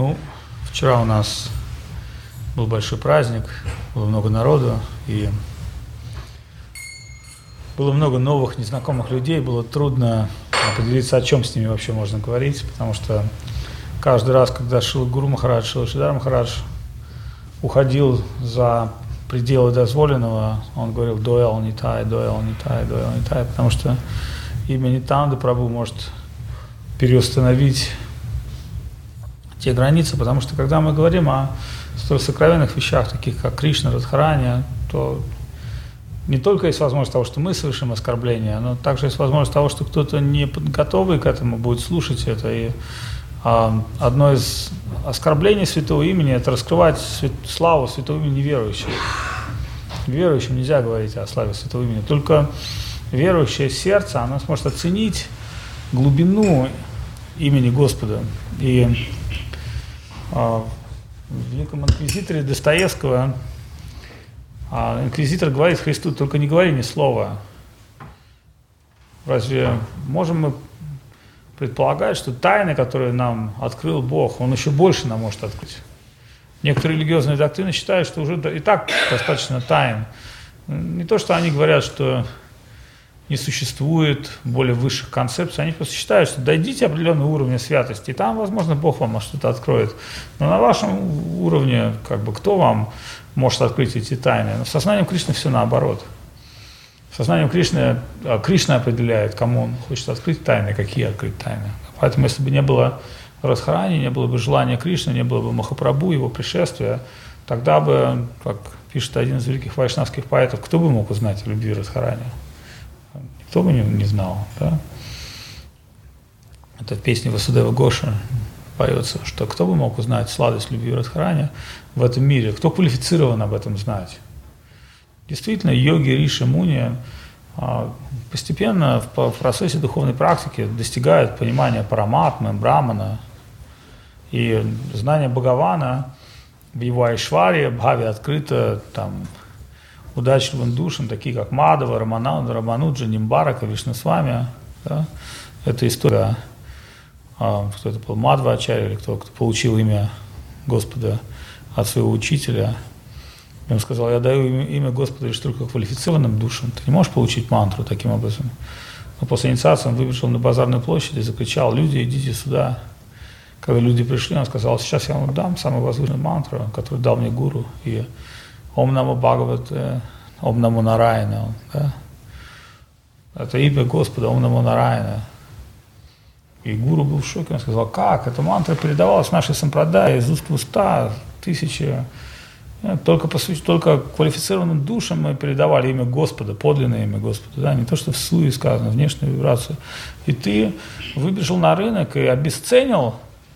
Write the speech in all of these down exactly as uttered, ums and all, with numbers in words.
Ну, вчера у нас был большой праздник, было много народу, и было много новых, незнакомых людей, было трудно определиться, о чем с ними вообще можно говорить, потому что каждый раз, когда Шрила Гуру Махарадж, Шрила Шридар Махарадж уходил за пределы дозволенного, он говорил «Доэл Нитай, Доэл Нитай, Доэл Нитай», потому что имя Нитянанда Прабху может переустановить те границы, потому что когда мы говорим о столь сокровенных вещах, таких как Кришна, Радхарани, то не только есть возможность того, что мы совершим оскорбление, но также есть возможность того, что кто-то не готовый к этому будет слушать это. И а, одно из оскорблений святого имени – это раскрывать свят, славу святого имени неверующих. Верующим нельзя говорить о славе святого имени. Только верующее сердце, оно сможет оценить глубину имени Господа. И а, в Великом инквизиторе Достоевского а, инквизитор говорит Христу: только не говори ни слова. Разве можем мы предполагать, что тайны, которые нам открыл Бог, Он еще больше нам может открыть? Некоторые религиозные доктрины считают, что уже и так достаточно тайн. Не то, что они говорят, что не существует более высших концепций, они просто считают, что дойдите определенного уровня святости, и там, возможно, Бог вам что-то откроет. Но на вашем уровне, как бы, кто вам может открыть эти тайны? Но в сознании Кришны все наоборот. В сознании Кришны, Кришна определяет, кому Он хочет открыть тайны, какие открыть тайны. Поэтому, если бы не было Радхарани, не было бы желания Кришны, не было бы Махапрабху, его пришествия, тогда бы, как пишет один из великих вайшнавских поэтов, кто бы мог узнать о любви Радхарани? Никто бы не, не знал, да? Это в песне Васудева Гоши поется, что кто бы мог узнать сладость любви Радхарани в этом мире, кто квалифицирован об этом знать? Действительно, йоги, риши, муни постепенно в процессе духовной практики достигают понимания параматмы, брамана, и знание Бхагавана в его айшваре, бхаве открыто там удачливым душам, такие как Мадава, Рамананда, Рамануджа, Нимбарака, Вишнасвами. Да? Это история, кто это был, Мадва Ачарья, или кто, кто получил имя Господа от своего учителя. И он сказал: я даю имя, имя Господа лишь только квалифицированным душам. Ты не можешь получить мантру таким образом. Но после инициации он выбежал на базарную площадь и закричал: люди, идите сюда. Когда люди пришли, он сказал: сейчас я вам дам самую возвышенную мантру, которую дал мне гуру. И Ом Намо Бхагавате, Ом Намо Нараяна. Да? Это имя Господа, Ом Намо Нараяна. И гуру был в шоке, он сказал: как? Эта мантра передавалась в нашей сампрадае из уст в уста тысячи. Только, по сути, только квалифицированным душам мы передавали имя Господа, подлинное имя Господа, да? Не то, что в суе сказано, внешнюю вибрацию. И ты выбежал на рынок и обесценил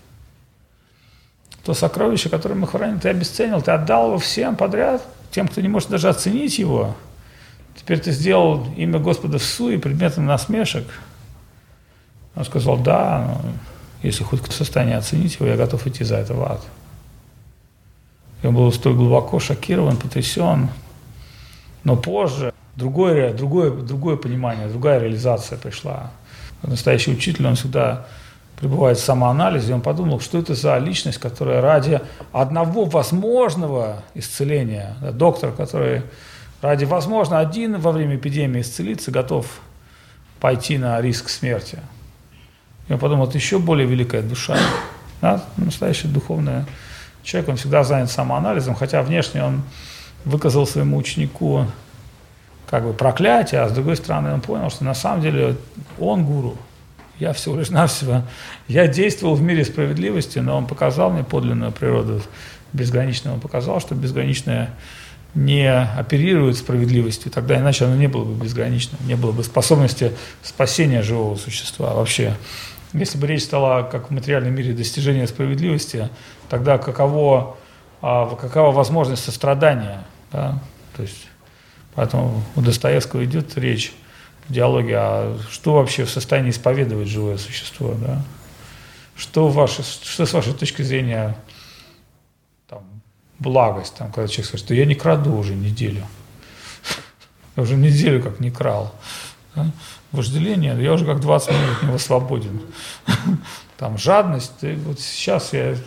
то сокровище, которое мы храним, ты обесценил, ты отдал его всем подряд, тем, кто не может даже оценить его. Теперь ты сделал имя Господа в суе предметом насмешек. Он сказал: да, если хоть кто в состоянии оценить его, я готов идти за это в ад. И он был столь глубоко шокирован, потрясен. Но позже другое, другое, другое понимание, другая реализация пришла. Настоящий учитель, он всегда пребывает в самоанализе, он подумал, что это за личность, которая ради одного возможного исцеления, да, доктор, который ради, возможно, один во время эпидемии исцелиться, готов пойти на риск смерти. И он подумал, это еще более великая душа, да, настоящая духовная человек, он всегда занят самоанализом, хотя внешне он выказал своему ученику как бы проклятие, а с другой стороны он понял, что на самом деле он гуру. Я всего лишь навсего, я действовал в мире справедливости, но он показал мне подлинную природу безграничную. Он показал, что безграничное не оперирует справедливостью, тогда иначе оно не было бы безграничным, не было бы способности спасения живого существа вообще. Если бы речь стала, как в материальном мире, достижения справедливости, тогда каково, какова возможность сострадания? Да? То есть, поэтому у Достоевского идет речь в диалоге, а что вообще в состоянии исповедовать живое существо, да? Что, ваше, что с вашей точки зрения там, благость, там, когда человек скажет, что я не краду уже неделю, я уже неделю как не крал, да? Вожделение, я уже как двадцать минут от него свободен, там жадность, и вот сейчас я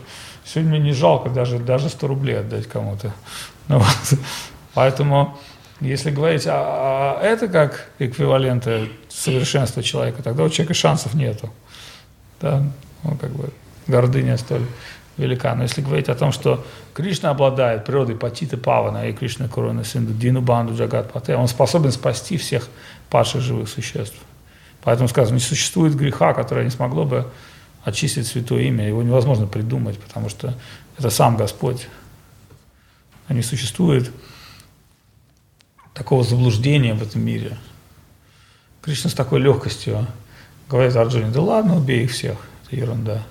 Сегодня мне не жалко даже, даже сто рублей отдать кому-то. Ну, вот. Поэтому, если говорить о, о это как эквиваленты совершенства человека, тогда у человека шансов нету. Да? Ну, как бы гордыня столь велика. Но если говорить о том, что Кришна обладает природой Патита Павана и Кришна Куруна Синду Дину Банду Джагат Пате, он способен спасти всех падших живых существ. Поэтому сказано, не существует греха, которое не смогло бы очистить святое имя. Его невозможно придумать, потому что это сам Господь. Не существует такого заблуждения в этом мире. Кришна с такой легкостью говорит Арджуне: да ладно, убей их всех, это ерунда.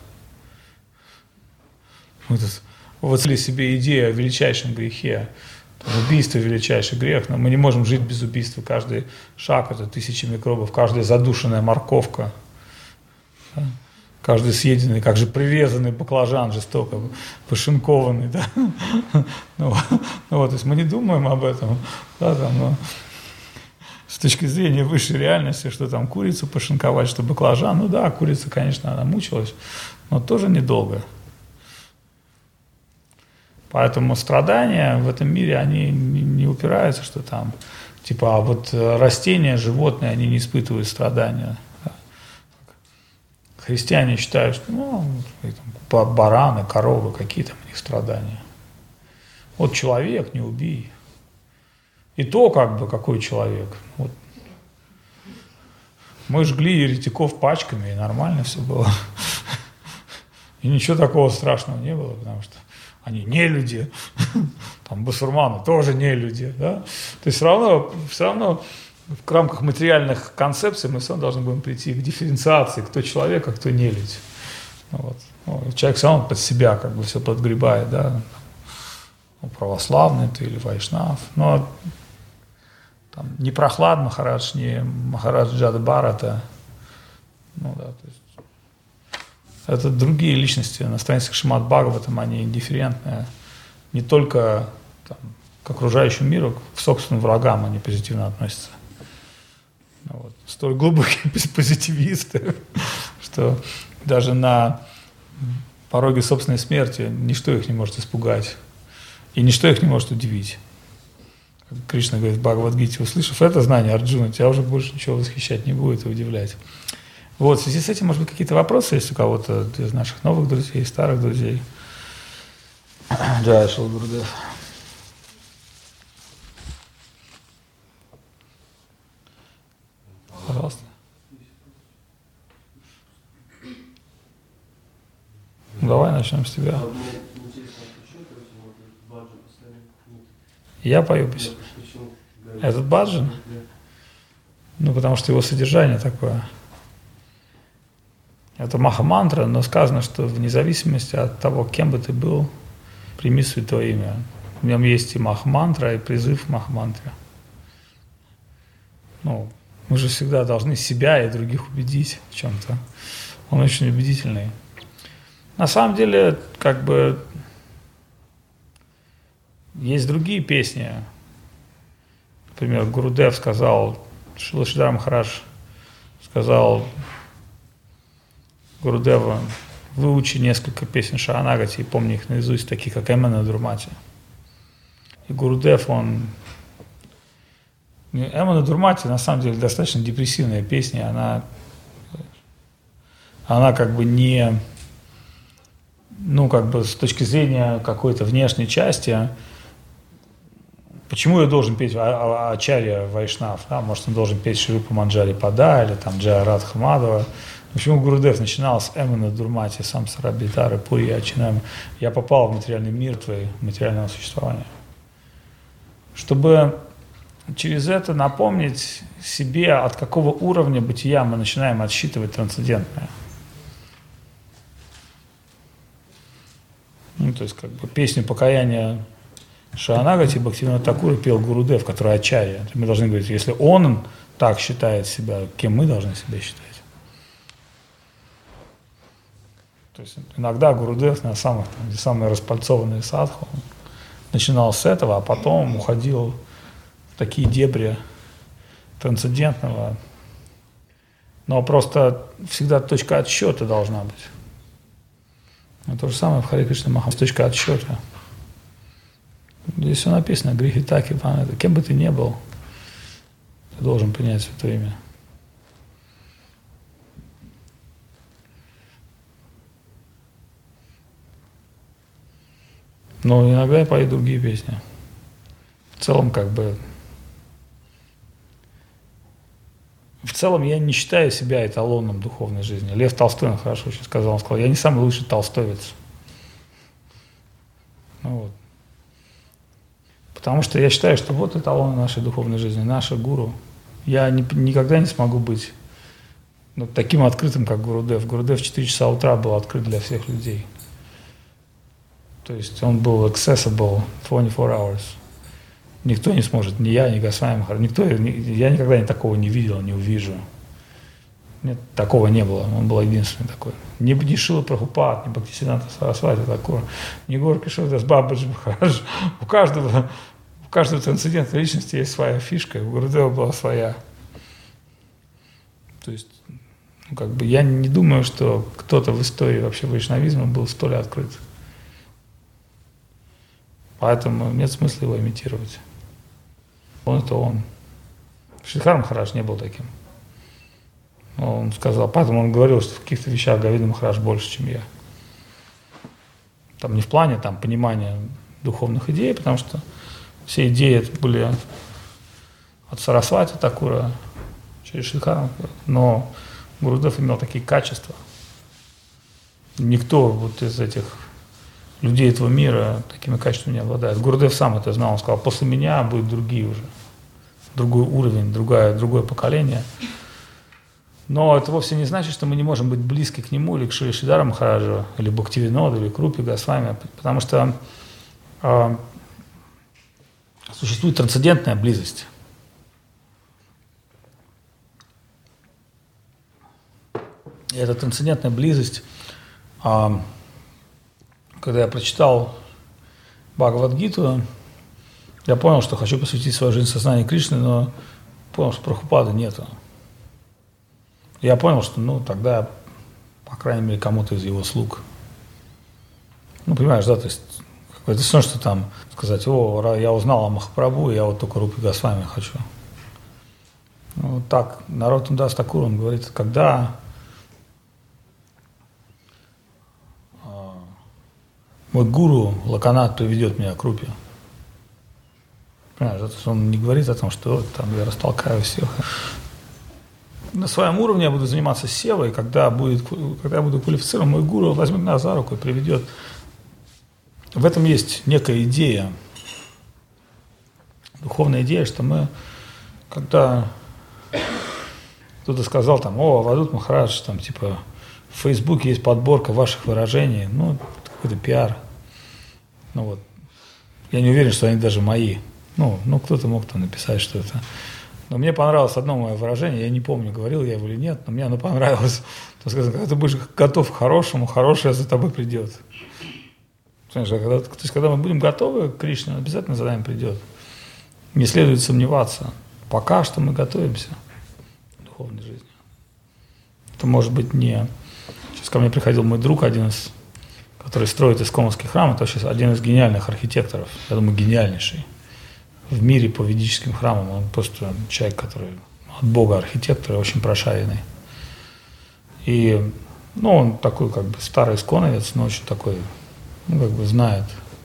Мы тут воцарили себе идею о величайшем грехе. Убийство – величайший грех, но мы не можем жить без убийства. Каждый шаг – это тысячи микробов, каждая задушенная морковка, да? Каждый съеденный, как же прирезанный баклажан жестоко, пошинкованный. Да? Ну, ну, вот, то есть мы не думаем об этом. Да, там, но с точки зрения высшей реальности, что там курицу пошинковать, что баклажан, ну да, курица, конечно, она мучилась, но тоже недолго. Поэтому страдания в этом мире, они не упираются, что там, типа, а вот растения, животные, они не испытывают страдания. Христиане считают, что, ну, там, бараны, коровы, какие там у них страдания. Вот человек, не убей. И то, как бы, какой человек. Вот. Мы жгли еретиков пачками, и нормально все было. И ничего такого страшного не было, потому что они не люди, там басурманы тоже не люди, да? То есть все равно, все равно в рамках материальных концепций мы все равно должны будем прийти к дифференциации, кто человек, а кто не люди. Вот. Ну, человек все равно под себя как бы все подгребает, да? Ну, православный ты или вайшнав, но там, не Прохлад Махарадж, не Махарадж Джада Бхарата, ну да, то есть это другие личности на страницах Шримад Бхагаватам, они индифферентные не только там, к окружающему миру, к собственным врагам они позитивно относятся. Вот. Столь глубокие позитивисты, что даже на пороге собственной смерти ничто их не может испугать, и ничто их не может удивить. Кришна говорит в Бхагавад-гите: услышав это знание, Арджуна, тебя уже больше ничего восхищать не будет и удивлять. Вот, в связи с этим, может быть, какие-то вопросы есть у кого-то из наших новых друзей, старых друзей? Джай Шри Гурудев. Пожалуйста. Давай начнем с тебя. Я пою песню. Этот баджан? Ну, потому что его содержание такое. Это маха-мантра, но сказано, что вне зависимости от того, кем бы ты был, прими святое имя. В нем есть и маха-мантра, и призыв к маха-мантре. Ну, мы же всегда должны себя и других убедить в чем-то. Он очень убедительный. На самом деле, как бы, есть другие песни. Например, Гурудев сказал, Шрила Шридхар Махарадж сказал Гурудева: выучи несколько песен Шаранагати и помни их наизусть, такие как Эмана Дурмати. И Гурудев, он... Эмана Дурмати, на самом деле, достаточно депрессивная песня, она, она как бы не... Ну, как бы с точки зрения какой-то внешней части, почему я должен петь Ачарья Вайшнав? Да? Может, он должен петь Шрупа Манджари Пада или там Джая Радха Мадхава. Почему Гурудев начинал с Эмана Дурмати, Самсара Битары, Пури Ачинами? Я попал в материальный мир твоего материального существования. Чтобы через это напомнить себе, от какого уровня бытия мы начинаем отсчитывать трансцендентное. Ну, то есть, как бы, песню покаяния Шаранагати Бхактивинода Такура пел Гурудев, который Ачарья. Мы должны говорить, если он так считает себя, кем мы должны себя считать? То есть иногда Гурудев на самых, там, где самые распальцованные садху, он начинал с этого, а потом уходил в такие дебри трансцендентного. Но просто всегда точка отсчета должна быть. И то же самое в Харе Кришна Маха, точка отсчета. Здесь все написано, грехи так и памяти. Кем бы ты ни был, ты должен принять Святое Имя. Но иногда я пою другие песни. В целом, как бы... В целом, я не считаю себя эталоном духовной жизни. Лев Толстой, он хорошо очень сказал, он сказал, я не самый лучший толстовец. Ну, вот. Потому что я считаю, что вот эталон нашей духовной жизни, наша гуру. Я не, никогда не смогу быть ну, таким открытым, как Гурудев. Гурудев в четыре часа утра был открыт для всех людей. То есть он был accessible двадцать четыре hours. Никто не сможет, ни я, ни Госвами Махарадж, никто, ни, я никогда такого не видел, не увижу. Нет, такого не было, он был единственный такой. Ни, ни Шрила Прабхупад, ни Бхактисиданта Сарасвати такого, ни Гора Кишордас Бабаджи Махарадж. У каждого, у каждого трансцендентной личности есть своя фишка, у Гурудева была своя. То есть, ну, как бы я не думаю, что кто-то в истории вообще вайшнавизма был столь открыт. Поэтому нет смысла его имитировать. Он это он. Шридхар Махарадж не был таким. Он сказал, поэтому он говорил, что в каких-то вещах Говинда Махарадж больше, чем я. Там не в плане там, понимания духовных идей, потому что все идеи были от Сарасвати Такура через Шридхара, но Гурудев имел такие качества. Никто вот из этих людей этого мира такими качествами не обладает. Гурудев сам это знал, он сказал, после меня будут другие уже. Другой уровень, другое, другое поколение. Но это вовсе не значит, что мы не можем быть близки к нему, или к Шри Шридхара Махараджу, или Бхактивиноду, или к Рупе Госвами, потому что э, существует трансцендентная близость. И эта трансцендентная близость, э, когда я прочитал Бхагавад-гиту, я понял, что хочу посвятить свою жизнь сознанию Кришны, но понял, что Прабхупады нету. Я понял, что, ну, тогда, по крайней мере, кому-то из его слуг. Ну, понимаешь, да, то есть, это все, что там сказать, о, я узнал о Махапрабху, я вот только Рупи Госвами хочу. Ну, вот так, Нароттам-дас Такур, он говорит, когда мой гуру Лаканат приведет меня к Рупе. Понимаешь, он не говорит о том, что там я растолкаю всех. На своем уровне я буду заниматься севой, когда, будет, когда я буду квалифицирован, мой гуру возьмет меня за руку и приведет. В этом есть некая идея, духовная идея, что мы, когда кто-то сказал там, о, Авадут Махарадж, там типа в Фейсбуке есть подборка ваших выражений, ну, какой-то пиар. Ну вот. Я не уверен, что они даже мои. Ну, ну кто-то мог там написать что-то. Но мне понравилось одно мое выражение, я не помню, говорил я его или нет, но мне оно понравилось. То сказать, когда ты будешь готов к хорошему, хорошее за тобой придет. Понимаешь, когда, то есть, когда мы будем готовы к Кришне, он обязательно за нами придет. Не следует сомневаться. Пока что мы готовимся к духовной жизни. Это может быть не... Сейчас ко мне приходил мой друг, один из, который строит Исконовский храм, это вообще один из гениальных архитекторов, я думаю, гениальнейший в мире по ведическим храмам. Он просто человек, который от Бога архитектор, очень прошаренный. И, ну, он такой, как бы, старый исконовец, но очень такой, ну, как бы, знает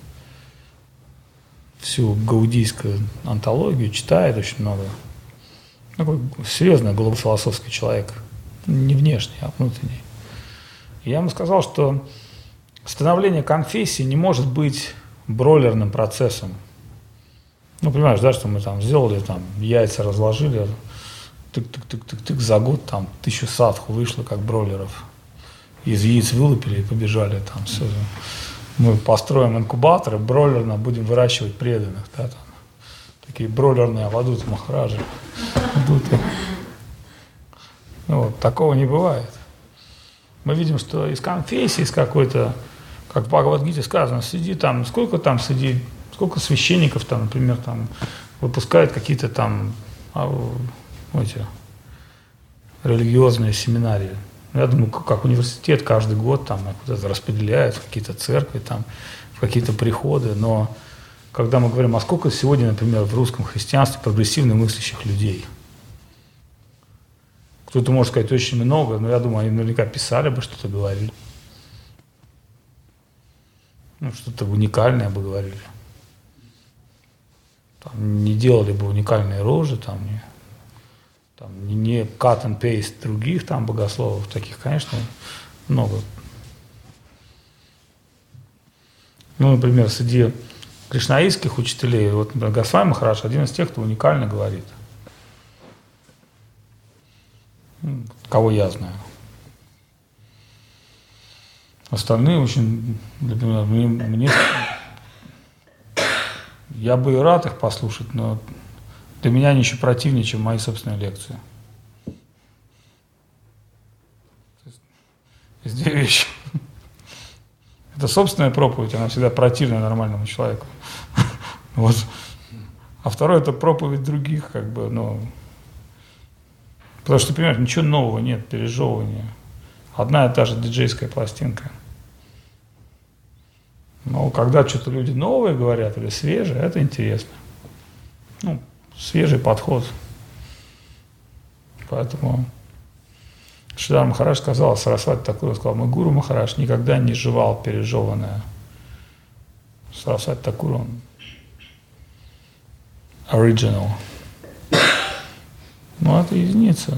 всю гаудийскую антологию, читает очень много. Такой серьезный, глубофилософский человек. Не внешний, а внутренний. И я ему сказал, что становление конфессии не может быть бройлерным процессом. Ну, понимаешь, да, что мы там сделали, там, яйца разложили, тык-тык-тык-тык-тык, за год там тысячу садху вышло, как бройлеров. Из яиц вылупили и побежали там все. Мы построим инкубаторы, бройлерно будем выращивать преданных, да, там. Такие бройлерные Авадуты Махараджи. Ну, вот, такого не бывает. Мы видим, что из конфессии, из какой-то, как в Бхагавад-гите сказано, сиди там, сколько там сиди, сколько священников там, например, там выпускают какие-то там а, эти, религиозные семинарии. Я думаю, как университет каждый год там куда-то распределяют в какие-то церкви, там, в какие-то приходы, но когда мы говорим, а сколько сегодня, например, в русском христианстве прогрессивно мыслящих людей? Кто-то может сказать очень много, но я думаю, они наверняка писали бы, что-то говорили. Ну, что-то уникальное бы говорили. Там, не делали бы уникальные рожи, там, не, там, не, не cut and paste других там богословов, таких, конечно, много. Ну, например, среди кришнаистских учителей, вот, например, Госвами Махарадж один из тех, кто уникально говорит. Кого я знаю. Остальные очень, например, мне, мне, я бы и рад их послушать, но для меня они еще противнее, чем мои собственные лекции. Есть две вещи. Это собственная проповедь, она всегда противная нормальному человеку. Вот. А второе – это проповедь других, как бы, ну, потому что, понимаешь, ничего нового нет, пережевывания. Одна и та же диджейская пластинка. Но когда что-то люди новые говорят или свежие, это интересно. Ну, свежий подход. Поэтому Шридар Махарадж сказал, Сарасвати Такур сказал, мой гуру Махарадж никогда не жевал пережеванное. Сарасвати Такур, он original. Ну, это единица.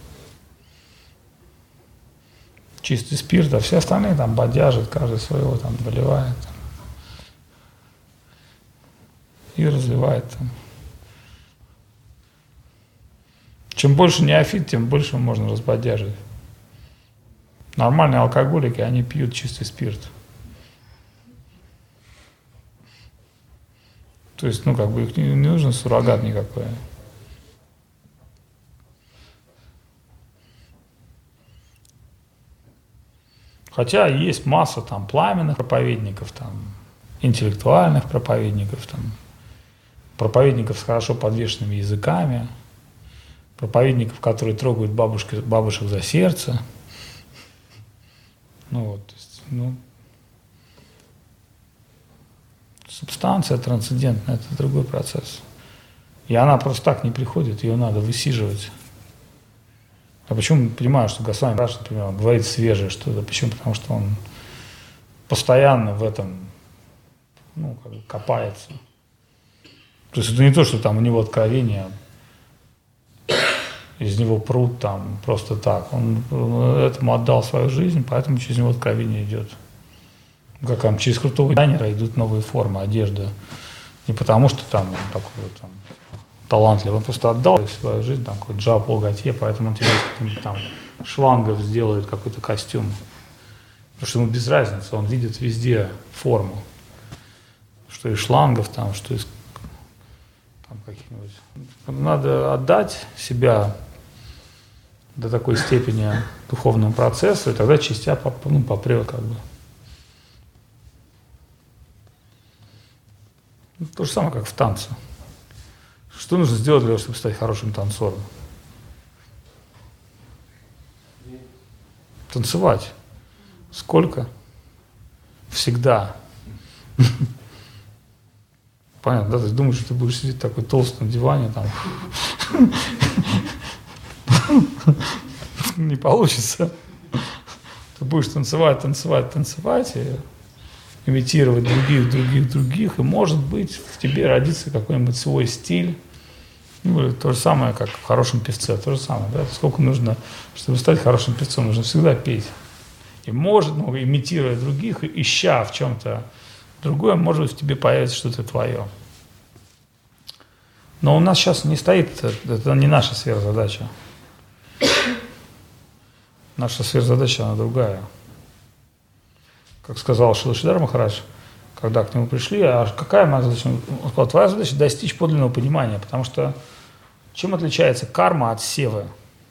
Чистый спирт, а все остальные там бодяжат, каждый своего там доливает там, и разливает там. Чем больше неофит, тем больше можно разбодяжить. Нормальные алкоголики, они пьют чистый спирт. То есть, ну, как бы их не, не нужен суррогат никакой. Хотя есть масса там пламенных проповедников, там, интеллектуальных проповедников, там, проповедников с хорошо подвешенными языками, проповедников, которые трогают бабушки, бабушек за сердце. Ну вот, то есть, ну, субстанция трансцендентная – это другой процесс. И она просто так не приходит, ее надо высиживать. А почему понимаю, что Госвами Махарадж, например, говорит свежее что-то? Почему? Потому что он постоянно в этом, ну, как бы копается. То есть это не то, что там у него откровение, из него прут там просто так. Он, он этому отдал свою жизнь, поэтому через него откровение идет. Как там через крутого дизайнера идут новые формы, одежда. Не потому, что там он такой вот там талантливый, он просто отдал свою жизнь, там, какой-то Джапол Готье, поэтому он тебе там шлангов сделает какой-то костюм. Потому что ему без разницы, он видит везде форму. Что из шлангов, там, что из там, каких-нибудь. Надо отдать себя до такой степени духовному процессу, и тогда частя ну, попрет как бы. То же самое, как в танце. Что нужно сделать для того, чтобы стать хорошим танцором? Танцевать. Сколько? Всегда. Понятно, да? Ты думаешь, что ты будешь сидеть такой толстый на диване, там. Не получится. Ты будешь танцевать, танцевать, танцевать, и имитировать других, других, других, и, может быть, в тебе родится какой-нибудь свой стиль. Ну, то же самое, как в хорошем певце, то же самое, да? Сколько нужно, чтобы стать хорошим певцом, нужно всегда петь. И может, ну, имитируя других, ища в чем-то другое, может быть, в тебе появится что-то твое. Но у нас сейчас не стоит, это не наша сверхзадача. Наша сверхзадача, она другая. Как сказал Шрила Шридар Махарадж, когда к нему пришли, а какая моя задача? Он сказал, твоя задача достичь подлинного понимания, потому что чем отличается карма от севы?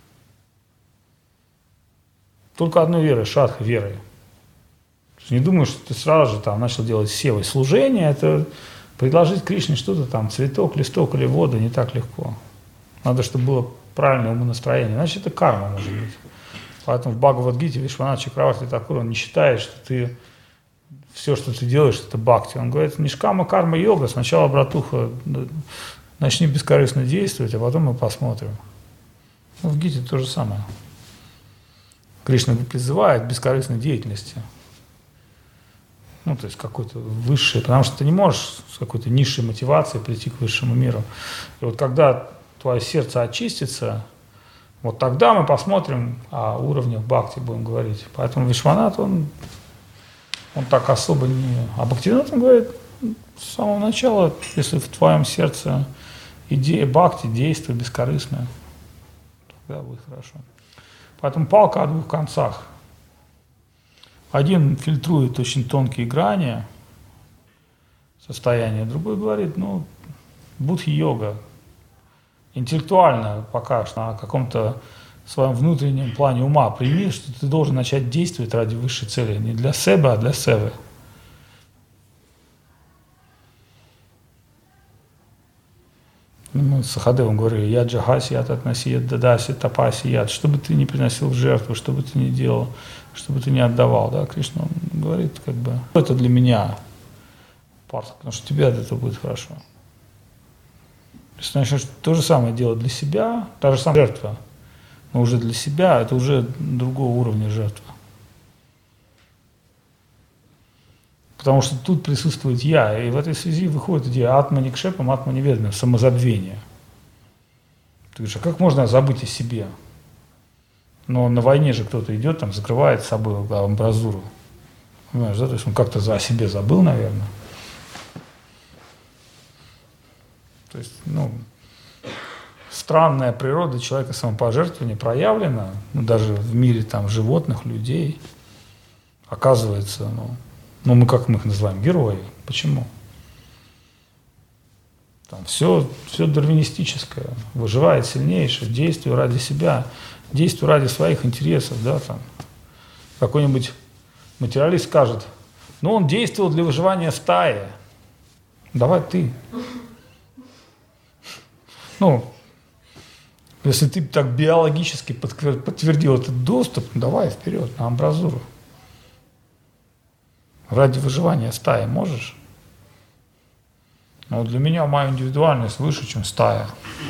Только одной верой, шадха верой. Не думаю, что ты сразу же там начал делать севой. Служение – это предложить Кришне что-то там, цветок, листок или воду, не так легко. Надо, чтобы было правильное умонастроение, иначе это карма может быть. Поэтому в Бхагавад-гите Вишванат Чакраварти Такур, он не считает, что ты все, что ты делаешь, это бхакти. Он говорит, нишкама карма йога, сначала, братуха, начни бескорыстно действовать, а потом мы посмотрим. Ну, в гите то же самое. Кришна призывает к бескорыстной деятельности. Ну, то есть какой-то высший, потому что ты не можешь с какой-то низшей мотивацией прийти к высшему миру. И вот когда твое сердце очистится, вот тогда мы посмотрим о уровнях бхакти, будем говорить. Поэтому Вишванат, он, он так особо не... А Бхактивинод, он говорит, с самого начала, если в твоем сердце идея бхакти, действие бескорыстное, тогда будет хорошо. Поэтому палка о двух концах. Один фильтрует очень тонкие грани состояния, другой говорит, ну, будхи-йога. Интеллектуально пока что на каком-то своем внутреннем плане ума прими, что ты должен начать действовать ради высшей цели. Не для себя, а для севы. Мы с Сахадевом говорили, я джахаси, я татнаси, я дадаси, тапаси, яд. Что бы ты ни приносил в жертву, что бы ты ни делал, что бы ты ни отдавал, да, Кришна говорит, как бы, это для меня, потому что тебе от этого будет хорошо. Если ты начнешь то же самое делать для себя, та же самая жертва, но уже для себя, это уже другого уровня жертва. Потому что тут присутствует я, и в этой связи выходит идея атма-никшепам, атма-неведомым, самозабвения. Ты говоришь, а как можно забыть о себе? Но на войне же кто-то идет, там, закрывает собой амбразуру. Понимаешь, да? То есть он как-то за о себе забыл, наверное. То есть, ну, странная природа человека самопожертвования проявлена, ну, даже в мире там животных, людей. Оказывается, ну, ну, мы как мы их называем? Герои. Почему? Там все, все дарвинистическое. Выживает сильнейший, действует ради себя, действует ради своих интересов. Да, там. Какой-нибудь материалист скажет, ну, он действовал для выживания стаи. Давай ты. Ну, если ты так биологически подтвердил этот доступ, давай вперед, на амбразуру. Ради выживания стаи можешь? Но для меня моя индивидуальность выше, чем стая.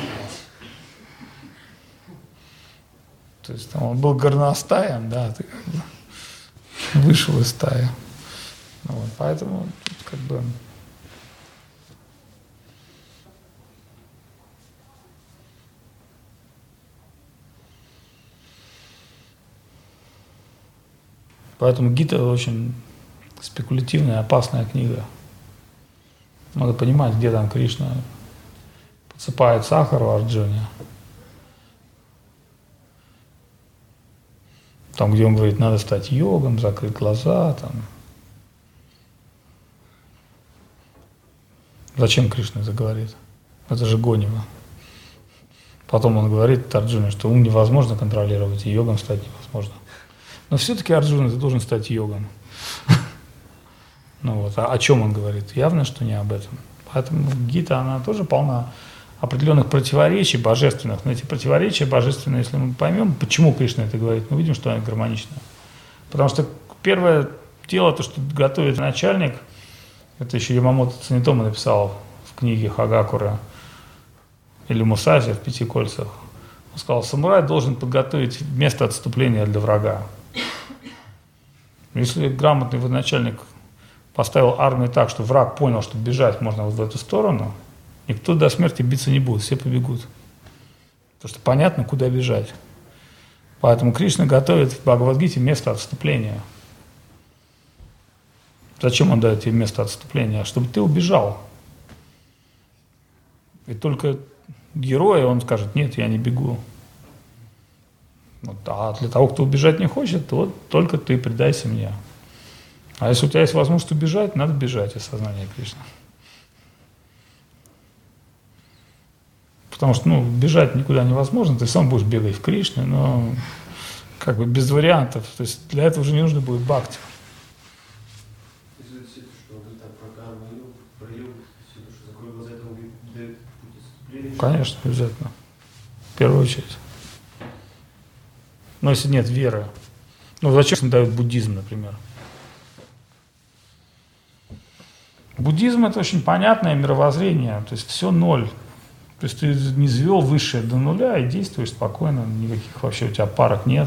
То есть там, он был горностаем, да, ты как бы вышел из стаи. Вот, поэтому тут как бы... Поэтому Гита очень спекулятивная, опасная книга. Надо понимать, где там Кришна подсыпает сахар в Арджуне. Там, где он говорит, надо стать йогом, закрыть глаза. Там. Зачем Кришна это говорит? Это же гонимо. Потом он говорит Арджуне, что ум невозможно контролировать, и йогом стать невозможно. Но все-таки, Арджуна, ты должен стать йогом. Ну вот, а о чем он говорит? Явно, что не об этом. Поэтому Гита, она тоже полна определенных противоречий божественных. Но эти противоречия божественные, если мы поймем, почему Кришна это говорит, мы видим, что они гармоничны. Потому что первое дело, то, что готовит начальник, это еще Ямамото Цунитома написал в книге Хагакура или Мусаси в «Пяти кольцах». Он сказал, самурай должен подготовить место отступления для врага. Если грамотный военачальник поставил армию так, что враг понял, что бежать можно вот в эту сторону, никто до смерти биться не будет, все побегут. Потому что понятно, куда бежать. Поэтому Кришна готовит в Бхагавад-гите место отступления. Зачем он дает тебе место отступления? Чтобы ты убежал. И только герой, он скажет, нет, я не бегу. Вот, а для того, кто убежать не хочет, то вот только ты предайся мне. А если у тебя есть возможность убежать, надо бежать из сознания Кришны. Потому что, ну, бежать никуда невозможно, ты сам будешь бегать в Кришне, но как бы без вариантов. То есть для этого уже не нужно будет бхакти. Конечно, обязательно. В первую очередь. Но если нет веры, ну зачем дают буддизм, например? Буддизм — это очень понятное мировоззрение, то есть все ноль. То есть ты не звел высшее до нуля и действуешь спокойно, никаких вообще у тебя парок нет.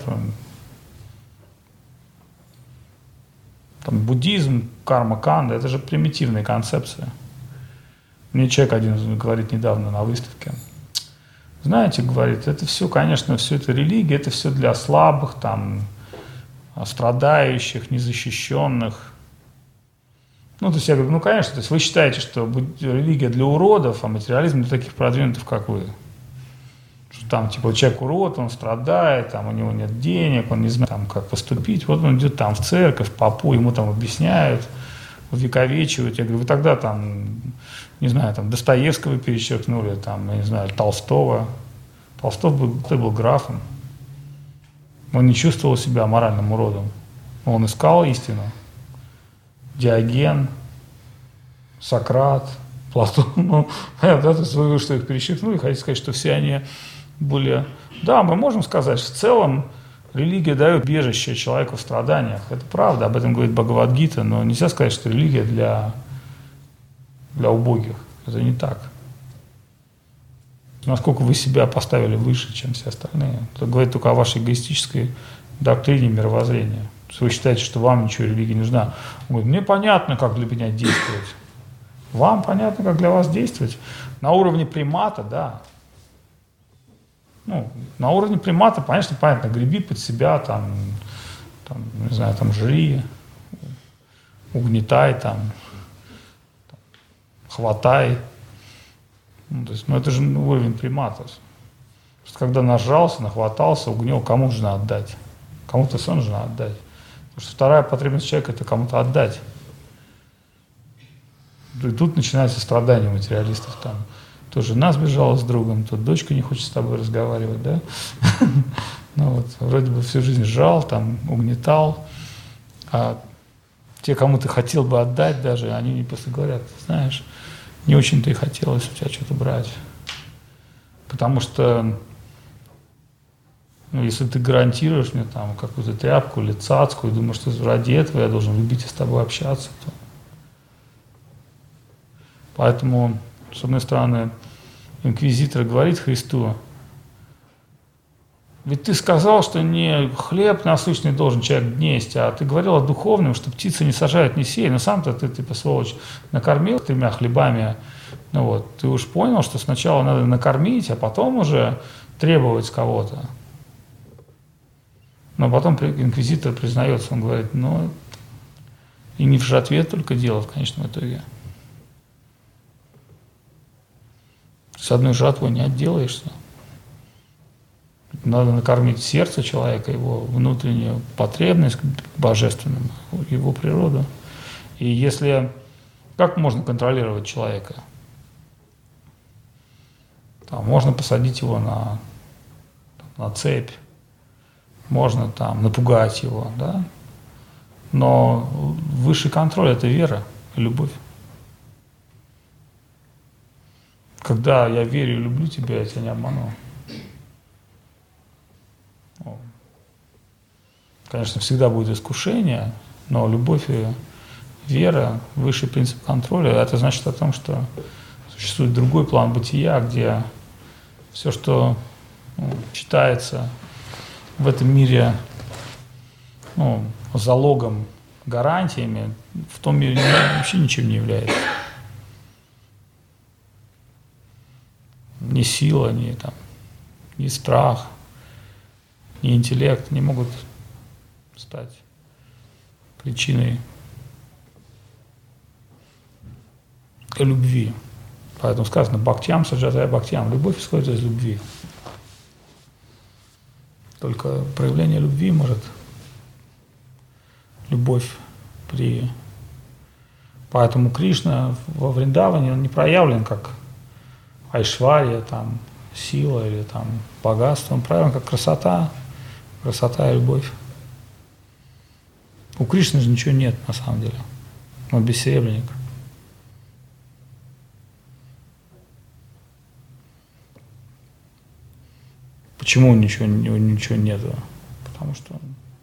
Там буддизм, карма-канда — это же примитивная концепция. Мне человек один говорит недавно на выставке. Знаете, говорит, это все, конечно, все это религия, это все для слабых, там, страдающих, незащищенных. Ну, то есть я говорю, ну, конечно, то есть вы считаете, что религия для уродов, а материализм для таких продвинутых, как вы. Что там, типа, человек урод, он страдает, там, у него нет денег, он не знает, там, как поступить. Вот он идет там в церковь, попу, ему там объясняют, увековечивают. Я говорю, вы тогда там, не знаю, там, Достоевского перечеркнули, там, я не знаю, Толстого. Толстой был, был графом. Он не чувствовал себя моральным уродом. Он искал истину. Диоген, Сократ, Платон, ну, да, то есть вы что их перечеркнули, хотите сказать, что все они были... Да, мы можем сказать, что в целом религия дает убежище человеку в страданиях. Это правда, об этом говорит Бхагавад-гита, но нельзя сказать, что религия для, для убогих. Это не так. Насколько вы себя поставили выше, чем все остальные. Это говорит только о вашей эгоистической доктрине мировоззрения. Вы считаете, что вам ничего религия не нужна. Он говорит, мне понятно, как для меня действовать. Вам понятно, как для вас действовать. На уровне примата, да. Ну, на уровне примата, конечно, понятно, греби под себя, там, там не знаю, там, жри, угнетай, там, там хватай. Ну, то есть, ну, это же уровень примата. Когда нажрался, нахватался, угнел, кому нужно отдать? Кому-то сон нужно отдать. Потому что вторая потребность человека – это кому-то отдать. И тут начинается страдание материалистов. Там то жена сбежала с другом, то дочка не хочет с тобой разговаривать, да? Ну вот, вроде бы всю жизнь жал, там, угнетал. А те, кому ты хотел бы отдать даже, они просто говорят, знаешь, не очень-то и хотелось у тебя что-то брать. Потому что ну, если ты гарантируешь мне там какую-то тряпку или цацку и думаешь, что ради этого я должен любить и с тобой общаться, то... Поэтому, с одной стороны, инквизитор говорит Христу, ведь ты сказал, что не хлеб насущный должен человек есть, а ты говорил о духовном, что птицы не сажают, не сеют, но сам-то ты, типа, сволочь, накормил тремя хлебами, ну вот, ты уж понял, что сначала надо накормить, а потом уже требовать с кого-то. Но потом инквизитор признается, он говорит, ну, и не в жатве только дело в конечном итоге. С одной жатвой не отделаешься. Надо накормить сердце человека, его внутреннюю потребность к божественному, его природу. И если... Как можно контролировать человека? Там, можно посадить его на, на цепь, можно там напугать его, да? Но высший контроль – это вера и любовь. Когда я верю и люблю тебя, я тебя не обману. Конечно, всегда будет искушение, но любовь и вера, высший принцип контроля, это значит о том, что существует другой план бытия, где все, что ну, считается в этом мире ну, залогом, гарантиями, в том мире вообще ничем не является. Ни сила, ни, там, ни страх, ни интеллект не могут стать причиной любви. Поэтому сказано «бхактям саджатая бхактям». Любовь исходит из любви. Только проявление любви может любовь при... Поэтому Кришна во Вриндаване, он не проявлен как айшвария, там, сила или там, богатство. Он проявлен как красота, красота и любовь. У Кришны же ничего нет на самом деле. Он бессеребренник. Почему ничего, ничего нету? потому что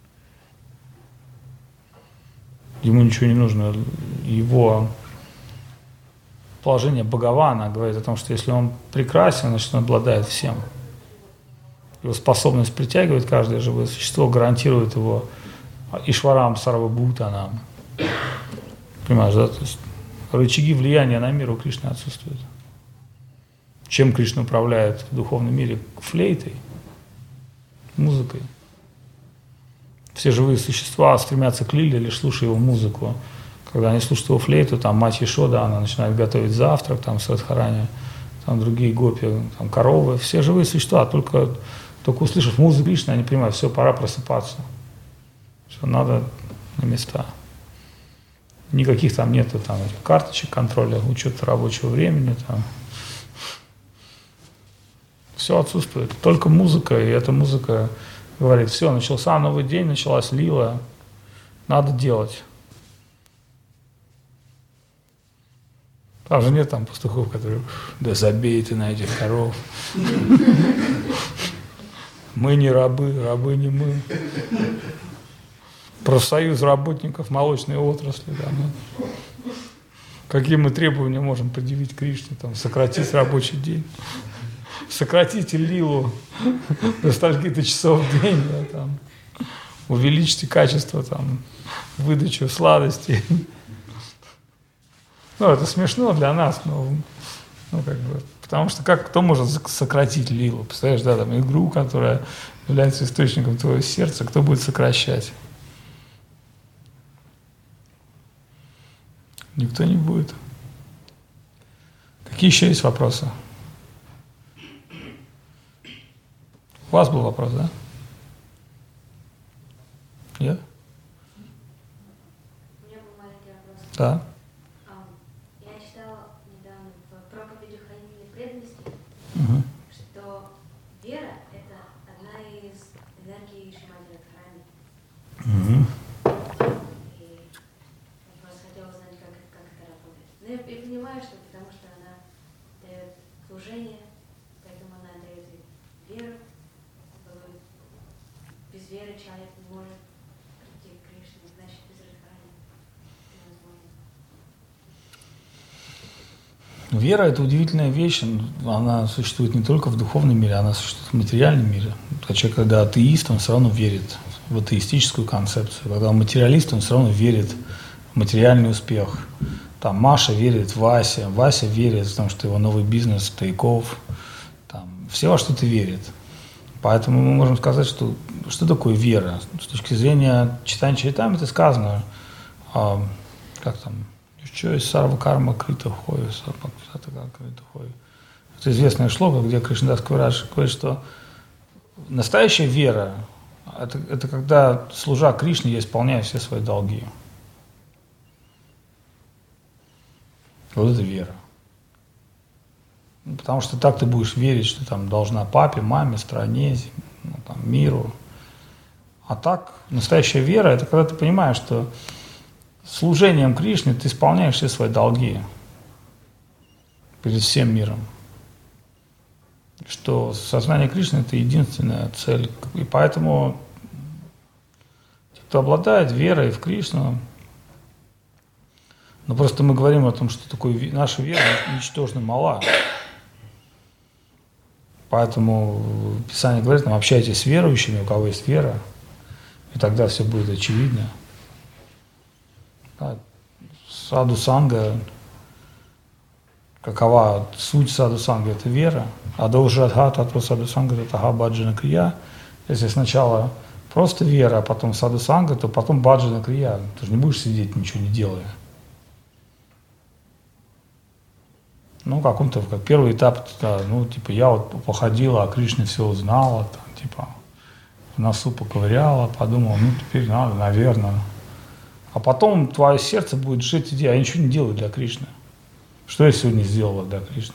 ему ничего не нужно. Его положение Бхагавана говорит о том, что если он прекрасен, значит он обладает всем. Его способность притягивать каждое живое существо гарантирует его Ишварам Сарвабхутанам. Понимаешь, да? То есть рычаги влияния на мир у Кришны отсутствуют. Чем Кришна управляет в духовном мире? Флейтой, музыкой. Все живые существа стремятся к лиле, лишь слушая его музыку. Когда они слушают его флейту, там мать Ешода, она начинает готовить завтрак, там с Радхарани, там другие гопи, там коровы. Все живые существа, только, только услышав музыку Кришны, они понимают, все, пора просыпаться. Все, надо на места. Никаких там нету там карточек контроля, учета рабочего времени. Там. Все отсутствует. Только музыка, и эта музыка говорит, все, начался новый день, началась лила, надо делать. Там же нет там пастухов, которые, да забей ты на этих коров. Мы не рабы, рабы не мы. Профсоюз работников молочной отрасли. Да, ну, какие мы требования можем предъявить Кришне? Там, сократить рабочий день, сократите лилу до стольки-то часов в день, да, там, увеличьте качество там, выдачи сладостей. Ну, это смешно для нас, но, ну, как бы, потому что как, кто может сократить лилу? Представляешь, да, там, игру, которая является источником твоего сердца, кто будет сокращать? Никто не будет. Какие еще есть вопросы? У вас был вопрос, да? Нет? У меня был маленький вопрос. Да. Я читала недавно в проповеди хранителя преданности, Угу. что вера – это одна из энергий Шримати Радхарани. Угу. И я просто хотела знать, как, это- как это работает. Но я, я понимаю, что потому что она дает служение, поэтому она дает и веру. Без веры человек не может прийти к Кришне, значит, без Радхарани невозможно. Вера – это удивительная вещь, она существует не только в духовном мире, она существует в материальном мире. А человек, когда атеист, он все равно верит в атеистическую концепцию. Когда он материалист, он все равно верит в материальный успех. Там Маша верит в Вася, Вася верит в том, что его новый бизнес, Тайков, там, все во что-то верят. Поэтому мы можем сказать, что что такое вера? С точки зрения читания Чаритамриты сказано, а, как там, что есть сарва карма крита хой, крита хой. Это известная шлока, где Кришнадас Кавирадж говорит, что настоящая вера это, это когда, служа Кришне, я исполняю все свои долги. Вот это вера. Потому что так ты будешь верить, что там должна папе, маме, стране, ну, там, миру. А так, настоящая вера – это когда ты понимаешь, что служением Кришне ты исполняешь все свои долги перед всем миром. Что сознание Кришны – это единственная цель. И поэтому те, кто обладает верой в Кришну, но просто мы говорим о том, что такое наша вера ничтожно мала. Поэтому Писание говорит нам, общайтесь с верующими, у кого есть вера, и тогда все будет очевидно. Да. Саду санга, какова суть саду санга, это вера. А доужадха татва саду санга, это баджана крия. Если сначала просто вера, а потом саду санга, то потом баджана крия. Ты же не будешь сидеть, ничего не делая. Ну, каком-то, как первый этап, да, ну, типа, я вот походила, а Кришна все узнала, там, типа, в носу поковыряла, подумала, ну, теперь надо, наверное. А потом твое сердце будет жить идея, я ничего не делаю для Кришны. Что я сегодня сделала для Кришны?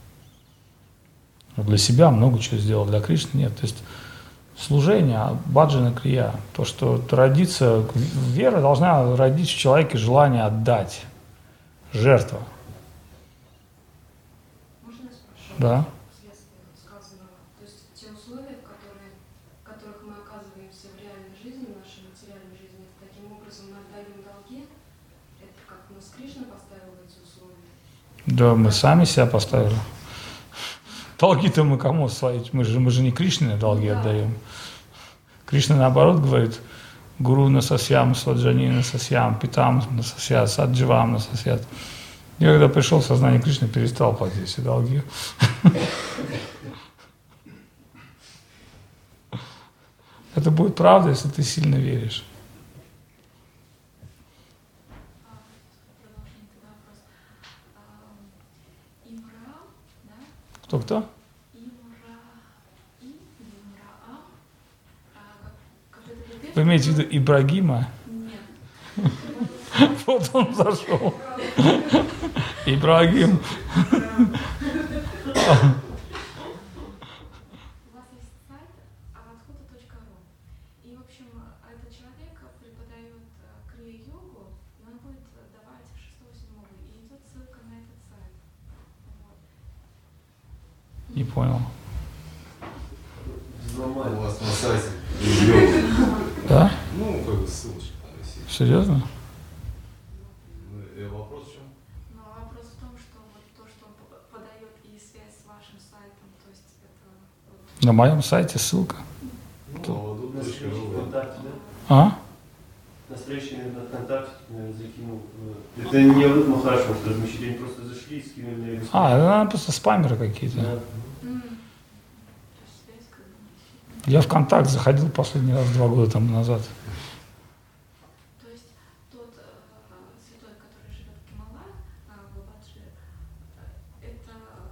Для себя много чего сделала, для Кришны нет. То есть служение, баджана крия, то, что родится, вера должна родить в человеке желание отдать, жертва. Да. Следствие сказанного. То есть те условия, в, которые, в которых мы оказываемся в реальной Кришна поставил эти условия? Да, мы сами себя поставили. Долги-то мы кому свои? Мы же, мы же не Кришне долги да. отдаем. Кришна наоборот говорит, гуру насасьям, сваджани насасьям, питам насасьят, садживам насасьят. Я когда пришел в сознание Кришны, перестал платить все долги. Это будет правда, если ты сильно веришь. Кто-кто? Вы имеете в виду Ибрагима? Нет. Вот он зашел. Ибрагим. У вас есть сайт аватхута точка ру. И, в общем, этот человек преподает крия-йогу, и он будет давать шестого-седьмого. И идет ссылка на этот сайт. Вот. Не понял. У вас на сайте. Да? Ну, как бы ссылочка там висит. Серьезно? Ну, вопрос в чем? Но вопрос в том, что вот то, что он подает и связь с вашим сайтом, то есть это... На моем сайте ссылка. Ну, аватхута точка ру, да. А? На встрече на ВКонтакте, наверное, закинул. Это не Аватхута Махарадж, потому что мы еще просто зашли и скинули. А, это наверное, просто спамеры какие-то. Да. Я в контакт заходил последний раз два года тому назад. То есть тот э, святой, который живет в Гималаях, э, в Бабаджи, это...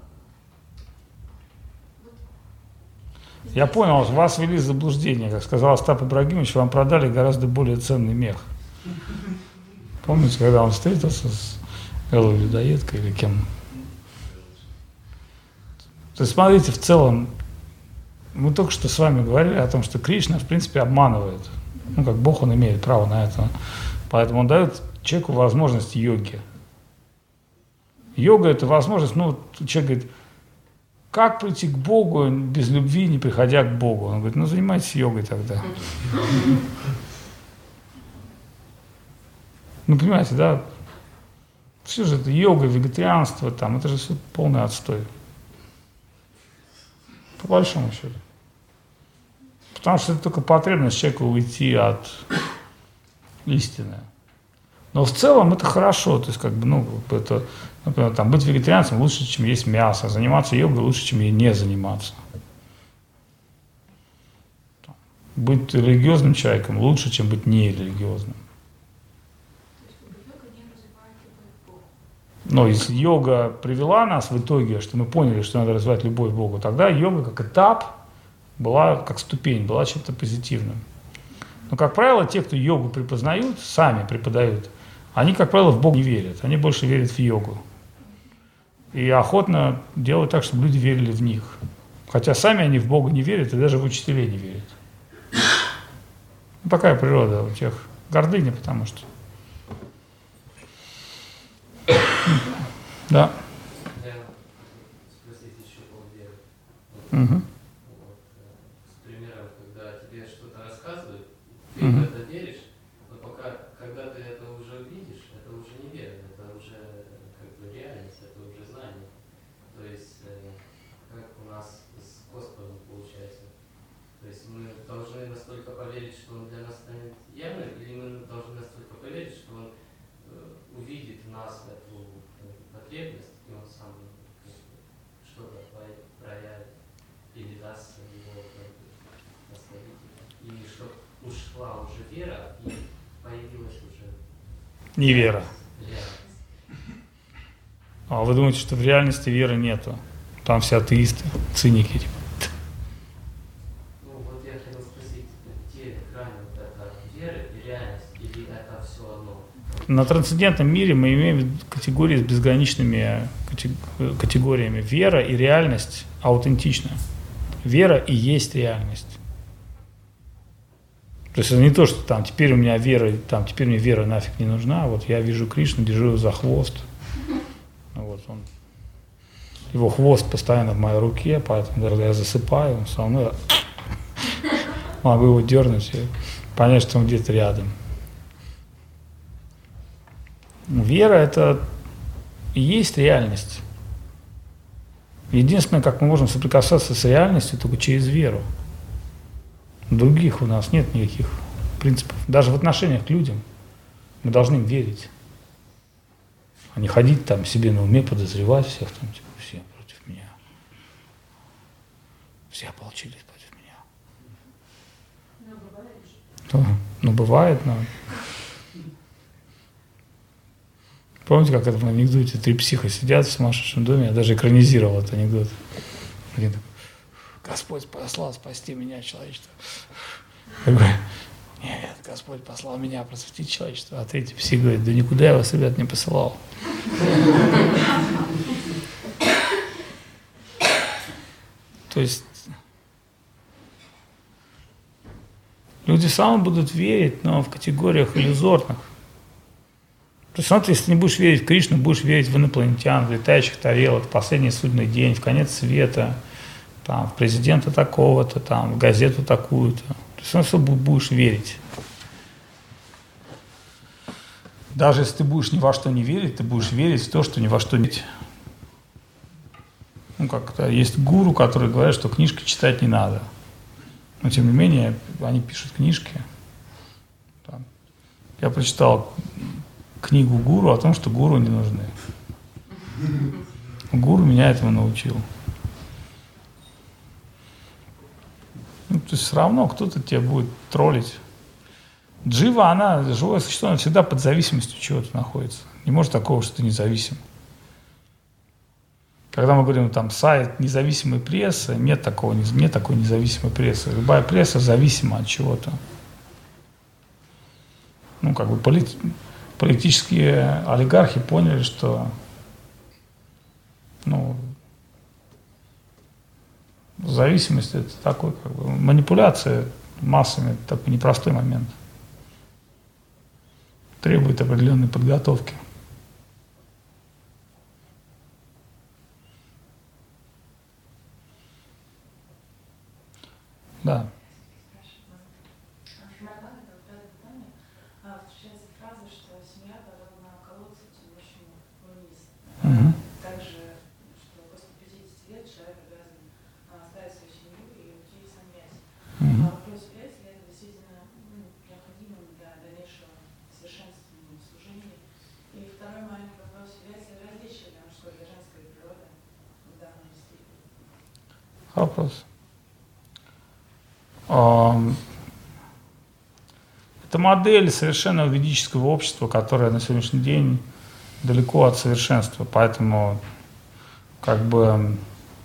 Вот... Я понял, вас ввели в заблуждение. Как сказал Остап Ибрагимович, вам продали гораздо более ценный мех. Помните, когда он встретился с Эллой Людоедкой или кем? То есть, смотрите, в целом, мы только что с вами говорили о том, что Кришна, в принципе, обманывает. Ну, как Бог, он имеет право на это. Поэтому он дает человеку возможность йоги. Йога – это возможность, ну, человек говорит, как прийти к Богу без любви, не приходя к Богу? Он говорит, ну, занимайтесь йогой тогда. Ну, понимаете, да? Все же это йога, вегетарианство, там, это же все полный отстой. По большому счету. Потому что это только потребность человека уйти от истины. Но в целом это хорошо. То есть, как бы, ну, это, например, там, быть вегетарианцем лучше, чем есть мясо. Заниматься йогой лучше, чем ей не заниматься. Быть религиозным человеком лучше, чем быть нерелигиозным. Но если йога привела нас в итоге, что мы поняли, что надо развивать любовь к Богу, тогда йога как этап была, как ступень, была чем-то позитивным. Но, как правило, те, кто йогу препознают, сами преподают, они, как правило, в Бога не верят, они больше верят в йогу. И охотно делают так, чтобы люди верили в них. Хотя сами они в Бога не верят и даже в учителей не верят. Ну, такая природа у тех. Гордыня, потому что. Да. Я спросить еще по вере. Угу. Вот, с примером, когда тебе что-то рассказывают, ты Мгм. в это веришь, но пока, когда ты это уже видишь, это уже не вера, это уже как бы реальность, это уже знание. То есть, э, как у нас с Господом получается. То есть мы должны настолько поверить, что Он для нас станет явным, или мы должны настолько поверить, что Он э, увидит в нас эту э, потребность, и Он сам э, что-то про- проявит, передаст его как бы, наставителю. И чтобы ушла уже вера, и появилась уже Не вера. реальность. А вы думаете, что в реальности веры нету? Там все атеисты, циники. Типа. Ну вот я хотел спросить, где грань вот эта веры и реальность, или это все одно? На трансцендентном мире мы имеем категории с безграничными кате- категориями. Вера и реальность аутентична. Вера и есть реальность. То есть это не то, что там теперь у меня вера, там теперь мне вера нафиг не нужна, вот я вижу Кришну, держу его за хвост. Вот он. Его хвост постоянно в моей руке, поэтому когда я засыпаю, он со мной, могу его дернуть и понять, что он где-то рядом. Вера – это и есть реальность. Единственное, как мы можем соприкасаться с реальностью, только через веру. Других у нас нет никаких принципов. Даже в отношениях к людям мы должны им верить. А не ходить там себе на уме, подозревать всех, там, типа, все против меня. Все ополчились против меня. Ну, бывает же. То, ну, бывает, но... Помните, как это в анекдоте? Три психа сидят в сумасшедшем доме. Я даже экранизировал этот анекдот. Один такой: Господь послал спасти меня, человечество. Другой: нет, Господь послал меня просветить человечество. А третий псих говорит: да никуда я вас, ребят, не посылал. То есть люди сами будут верить, но в категориях иллюзорных. То есть, смотри, если ты не будешь верить в Кришну, будешь верить в инопланетян, в летающих тарелок, в последний судный день, в конец света, там, в президента такого-то, там, в газету такую-то. То есть, на все будешь верить. Даже если ты будешь ни во что не верить, ты будешь верить в то, что ни во что не верить. Ну, как-то есть гуру, которые говорят, что книжки читать не надо. Но, тем не менее, они пишут книжки. Там. Я прочитал книгу гуру о том, что гуру не нужны. Гуру меня этому научил. Ну, то есть все равно кто-то тебя будет троллить. Джива, она, живое существо, она всегда под зависимостью чего-то находится. Не может такого, что ты независим. Когда мы говорим, там, сайт независимой прессы, нет такого, нет такой независимой прессы. Любая пресса зависима от чего-то. Ну, как бы полит... политические олигархи поняли, что, ну, зависимость – это такой, как бы, манипуляция массами, это такой непростой момент. Требует определенной подготовки. Да. Угу. Также, что после пятидесяти лет человек обязан оставить свою семью и уйти в саньяси. Угу. А вопрос, является ли это действительно, ну, необходимым для дальнейшего совершенствования служения? И второй маленький вопрос, является ли различие для мужской и женской природы в данном стиле? Вопрос. Это модель совершенно ведического общества, которое на сегодняшний день далеко от совершенства, поэтому как бы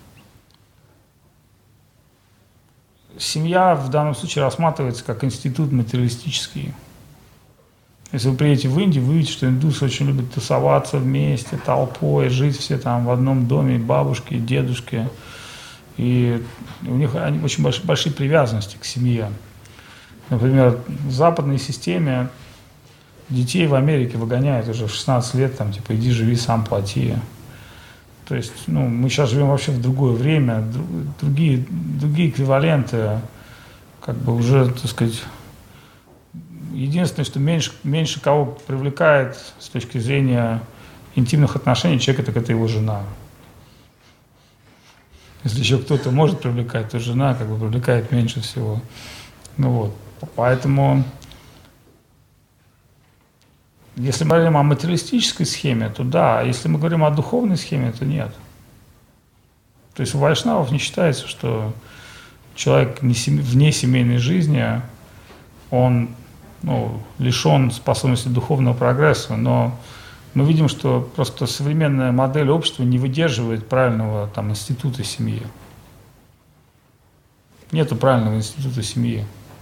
семья в данном случае рассматривается как институт материалистический. Если вы приедете в Индию, вы увидите, что индусы очень любят тусоваться вместе, толпой, жить все там в одном доме, бабушки, дедушки, и у них они очень большие, большие привязанности к семье. Например, в западной системе детей в Америке выгоняют уже в шестнадцать лет, там, типа, иди живи, сам плати. То есть, ну, мы сейчас живем вообще в другое время, другие, другие эквиваленты, как бы уже, так сказать, единственное, что меньше, меньше кого привлекает с точки зрения интимных отношений человека, так это его жена. Если еще кто-то может привлекать, то жена как бы привлекает меньше всего. Ну вот, поэтому, если мы говорим о материалистической схеме, то да, а если мы говорим о духовной схеме, то нет. То есть у вайшнавов не считается, что человек вне семейной жизни, он, ну, лишен способности духовного прогресса, но мы видим, что просто современная модель общества не выдерживает правильного там института семьи. Нету правильного института семьи.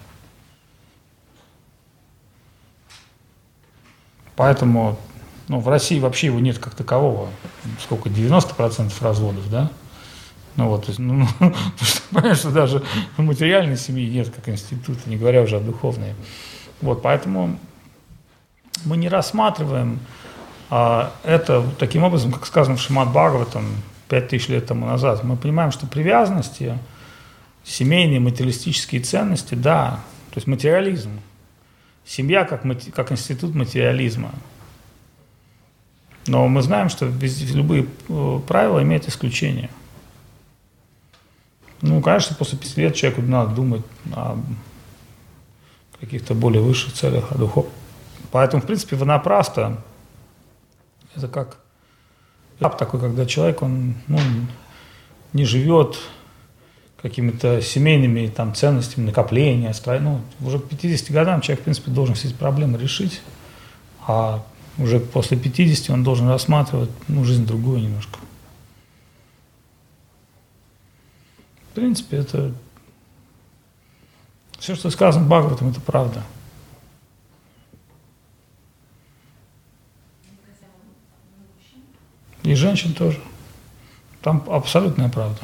Поэтому, ну, в России вообще его нет как такового. Сколько? девяносто процентов разводов, да? Ну вот, то есть, ну, понимаешь, что даже материальной семьи нет как института, не говоря уже о духовной. Вот, поэтому мы не рассматриваем а, это таким образом, как сказано в Шримад Бхагаватам пять тысяч лет тому назад. Мы понимаем, что привязанности, семейные материалистические ценности, да, то есть материализм. Семья как, как институт материализма. Но мы знаем, что любые правила имеют исключения. Ну, конечно, после пяти лет человеку надо думать о каких-то более высших целях, о духовных. Поэтому, в принципе, ванапраста – это как этап такой, когда человек, он ну, не живет какими-то семейными там, ценностями, накопления. Ну, уже к пятидесяти годам человек, в принципе, должен все эти проблемы решить, а уже после пятидесяти он должен рассматривать ну, жизнь другую немножко. В принципе, это все, что сказано Бхагаватам, это правда. И женщин тоже. Там абсолютная правда.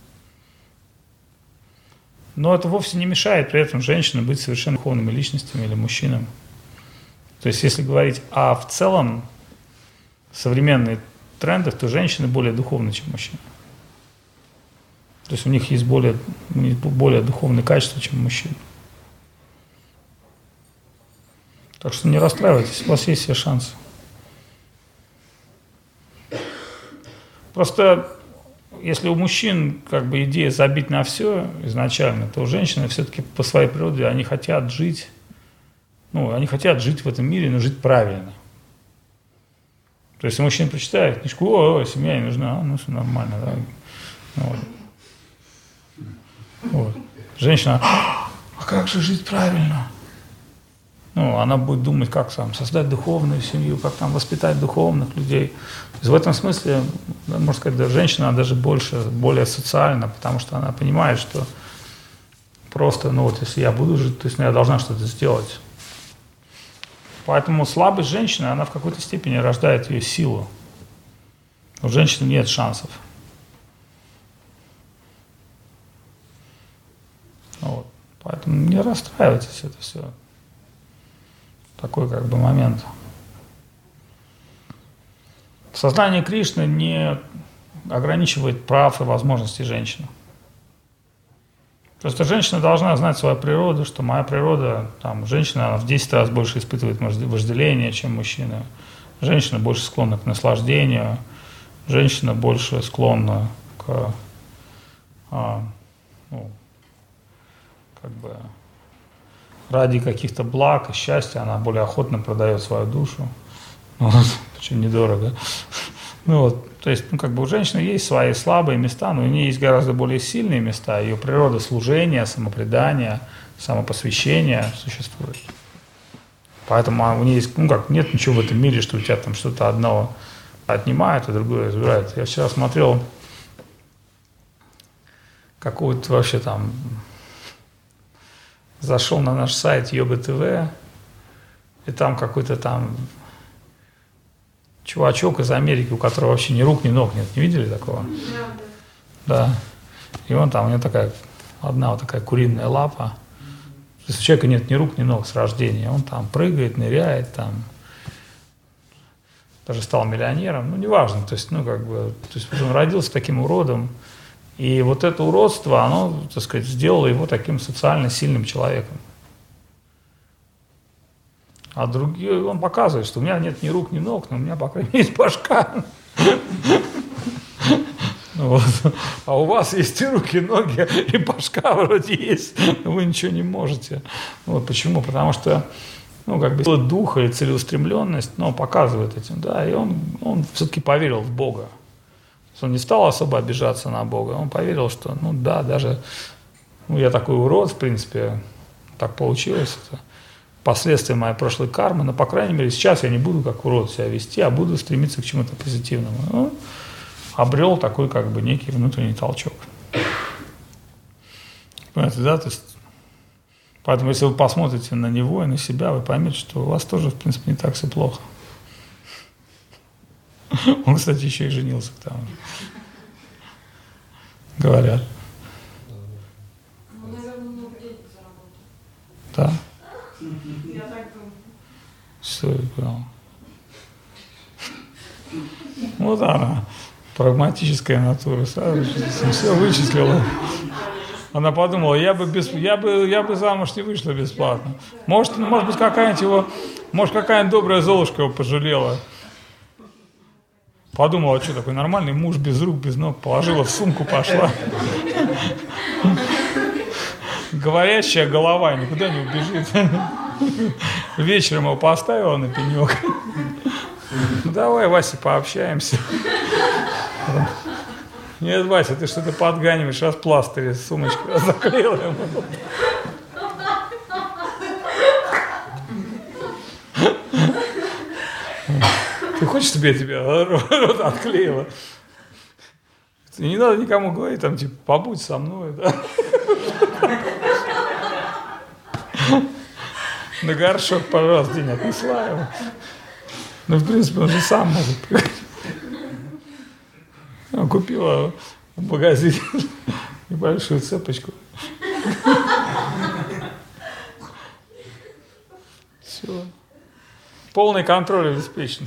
Но это вовсе не мешает при этом женщинам быть совершенно духовными личностями или мужчинам. То есть, если говорить о в целом современных трендах, то женщины более духовны, чем мужчины. То есть у них есть более, более духовные качества, чем у мужчин. Так что не расстраивайтесь, у вас есть все шансы. Просто если у мужчин как бы идея забить на все изначально, то у женщин все-таки по своей природе они хотят жить, ну, они хотят жить в этом мире, но жить правильно. То есть, если мужчина прочитает книжку, о, о, семья не нужна, а, ну, все нормально, да. Вот. Вот. Женщина, а как же жить правильно? Ну, она будет думать, как там создать духовную семью, как там воспитать духовных людей. То есть в этом смысле, можно сказать, да, женщина она даже больше, более социальна, потому что она понимает, что просто, ну вот, если я буду жить, то есть ну, я должна что-то сделать. Поэтому слабость женщины, она в какой-то степени рождает ее силу. У женщины нет шансов. Вот. Поэтому не расстраивайтесь, это все. Такой как бы момент. Сознание Кришны не ограничивает прав и возможностей женщины. Просто женщина должна знать свою природу, что моя природа, там, женщина она в десять раз больше испытывает вожделение, чем мужчина. Женщина больше склонна к наслаждению, женщина больше склонна к, а, ну, как бы, ради каких-то благ и счастья она более охотно продает свою душу, вот, причем недорого. Ну вот, то есть, ну как бы у женщины есть свои слабые места, но у нее есть гораздо более сильные места. Ее природа служения, самопредания, самопосвящения существует. Поэтому у нее есть, ну как, нет ничего в этом мире, что у тебя там что-то одно отнимает, а другое забирает. Я вчера смотрел какую-то вообще там, зашел на наш сайт Йога ТВ, и там какой-то там чувачок из Америки, у которого вообще ни рук, ни ног нет. Не видели такого? Да. И он там, у него такая, одна вот такая куриная лапа. То есть у человека нет ни рук, ни ног с рождения. Он там прыгает, ныряет, там, даже стал миллионером. Ну, неважно. То есть, ну, как бы, то есть он родился таким уродом. И вот это уродство, оно, так сказать, сделало его таким социально сильным человеком. А другие, он показывает, что у меня нет ни рук, ни ног, но у меня, по крайней мере, есть башка. Вот. А у вас есть и руки, и ноги, и башка вроде есть, но вы ничего не можете. Вот почему? Потому что, ну, как бы, сила духа и целеустремленность, ну, показывает этим, да, и он, он все-таки поверил в Бога. Он не стал особо обижаться на Бога, он поверил, что, ну, да, даже, ну, я такой урод, в принципе, так получилось, это последствия моей прошлой кармы, но, по крайней мере, сейчас я не буду как урод себя вести, а буду стремиться к чему-то позитивному. Ну, обрел такой, как бы, некий внутренний толчок. Понимаете, да, то есть, поэтому, если вы посмотрите на него и на себя, вы поймете, что у вас тоже, в принципе, не так все плохо. Он, кстати, еще и женился к тому же. Говорят. Ну, наверное, много денег заработал. Да? Я так думаю. Все, я понял. Вот она, прагматическая натура, сразу все вычислила. Она подумала, я бы, без, я бы, я бы замуж не вышла бесплатно. Может, может быть, какая-нибудь его, может, какая-нибудь добрая Золушка его пожалела. Подумала, что такой нормальный муж без рук, без ног, положила в сумку, пошла. Говорящая голова никуда не убежит. Вечером его поставила на пенек. Ну давай, Вася, пообщаемся. Нет, Вася, ты что-то подганиваешь, раз пластырь из сумочки заклеила ему. Ты хочешь, чтобы я тебя рот отклеила? И не надо никому говорить, там, типа, побудь со мной, да? На горшок, пожалуйста, день отнесла его. Ну, в принципе, он же сам может приходить. Я купила в магазине небольшую цепочку. Все. Полный контроль обеспечен.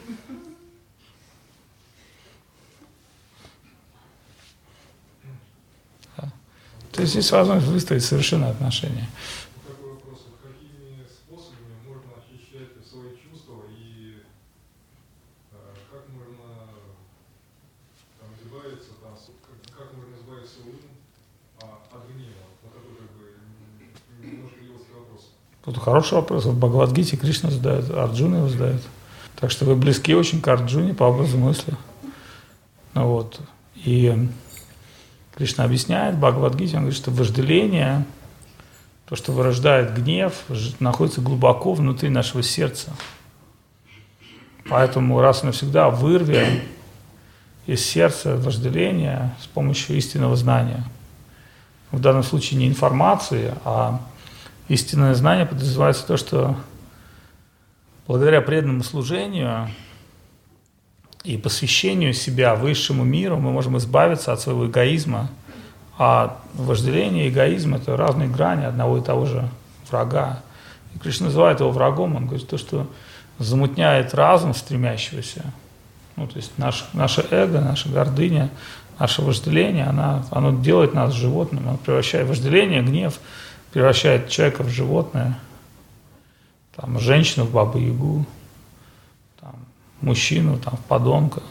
Да. То есть здесь возможность выстроить совершенно отношения. Такой вопрос. Какими способами можно очищать свои чувства и э, как можно там, избавиться, там, как можно избавиться ум а, от гнева? Вот такой как бы немножко идиотский вопрос. Тут хороший вопрос. В Бхагавад-гите Кришна задает, Арджуна его задает. Так что вы близки очень к Арджуне по образу мысли. Ну, вот. И Кришна объясняет в Бхагавад-гите, он говорит, что вожделение, то, что вырождает гнев, находится глубоко внутри нашего сердца. Поэтому раз и навсегда вырви из сердца вожделение с помощью истинного знания. В данном случае не информации, а истинное знание подразумевается то, что благодаря преданному служению и посвящению себя высшему миру мы можем избавиться от своего эгоизма. А вожделение и эгоизм – это разные грани одного и того же врага. И Кришна называет его врагом, он говорит, то, что замутняет разум стремящегося. Ну, то есть наш, наше эго, наша гордыня, наше вожделение, она, оно делает нас животным, оно превращает вожделение, гнев, превращает человека в животное, там, женщину в бабу-ягу, там, мужчину там, в подонка,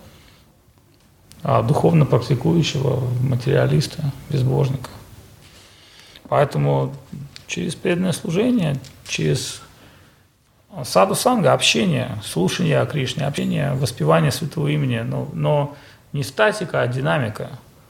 а духовно практикующего в материалиста, безбожника. Поэтому через преданное служение, через саду-санга, общение, слушание о Кришне, общение, воспевание святого имени, но, но не статика, а динамика.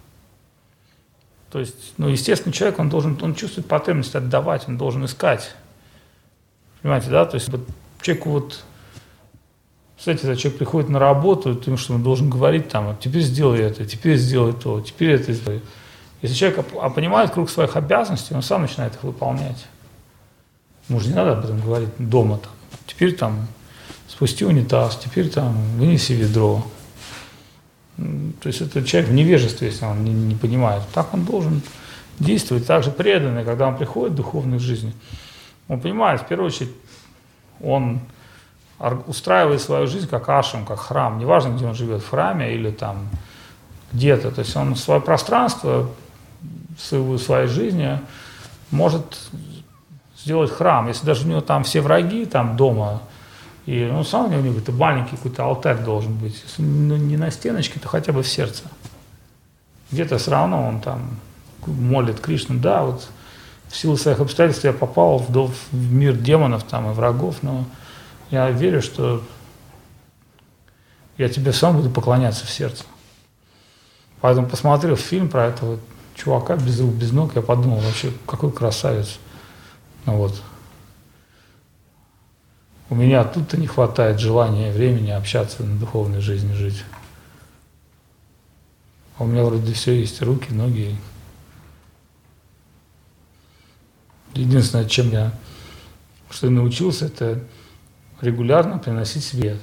То есть, ну, естественно, человек, он должен, он чувствует потребность отдавать, он должен искать. Понимаете, да? То есть, вот, человеку вот, кстати, когда человек приходит на работу, потому что он должен говорить там, теперь сделай это, теперь сделай то, теперь это сделай. Если человек понимает круг своих обязанностей, он сам начинает их выполнять. Ему же не надо об этом говорить дома там. Теперь там спусти унитаз, теперь там вынеси ведро. То есть это человек в невежестве, если он не, не понимает. Так он должен действовать, так же преданный, когда он приходит в духовную жизнь. Он понимает, в первую очередь, он устраивает свою жизнь как ашрам, как храм. Неважно, где он живет, в храме или там где-то. То есть он свое пространство, свою, своей жизни может сделать храм. Если даже у него там все враги там дома, и ну, сам у него какой-то маленький какой-то алтарь должен быть. Если ну, не на стеночке, то хотя бы в сердце. Где-то все равно он там молит Кришну. Да, вот в силу своих обстоятельств я попал в, в мир демонов там, и врагов, но я верю, что я тебе сам буду поклоняться в сердце. Поэтому, посмотрев фильм про этого чувака без рук, без ног, я подумал, вообще, какой красавец. Ну, вот. У меня тут-то не хватает желания и времени общаться на духовной жизни, жить. А у меня вроде все есть, руки, ноги. Единственное, чем я, что я научился, это регулярно приносить свет.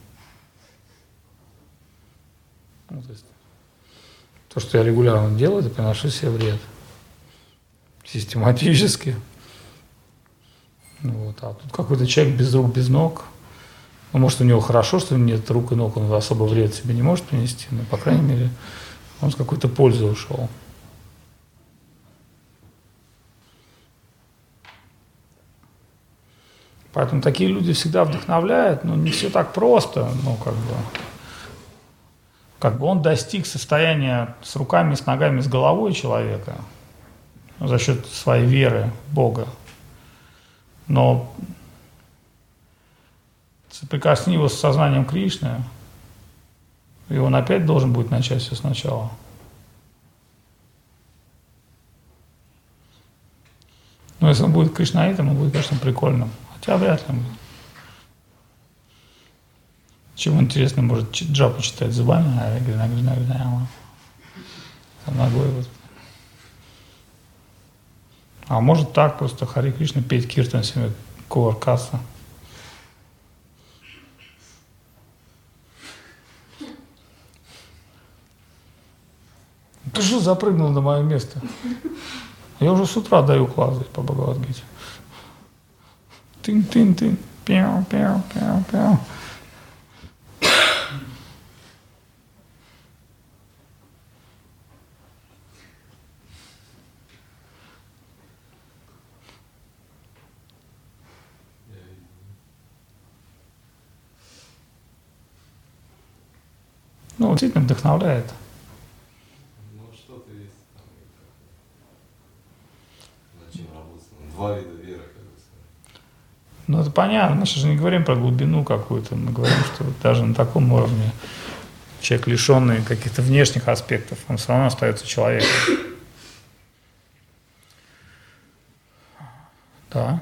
Ну, то есть, то, что я регулярно делаю, это приношу себе вред. Систематически. Вот. А тут какой-то человек без рук, без ног. Ну, может, у него хорошо, что нет рук и ног, он особо вред себе не может принести, но, по крайней мере, он с какой-то пользой ушел. Поэтому такие люди всегда вдохновляют, но не все так просто, ну, как бы. как бы он достиг состояния с руками, с ногами, с головой человека за счет своей веры в Бога. Но соприкосни его с сознанием Кришны, и он опять должен будет начать все сначала. Но если он будет кришнаитом, он будет, конечно, прикольным. Хотя вряд ли он будет. Чего интересно, может джапу читать зубами, а грина, грина, грина, ногой вот. А может так, просто Хари Кришна петь киртан себе, куваркаса. Ты же запрыгнул на мое место. Я уже с утра даю класс по Бхагавад-гите. Тын-тын-тын, пяу-пяу-пяу-пяу. Ну, действительно вдохновляет. Ну, что-то есть там. Над чем работать? Два вида веры, как бы сказать. Ну, это понятно. Мы сейчас же не говорим про глубину какую-то. Мы говорим, что даже на таком уровне человек, лишенный каких-то внешних аспектов, он все равно остается человеком. Да.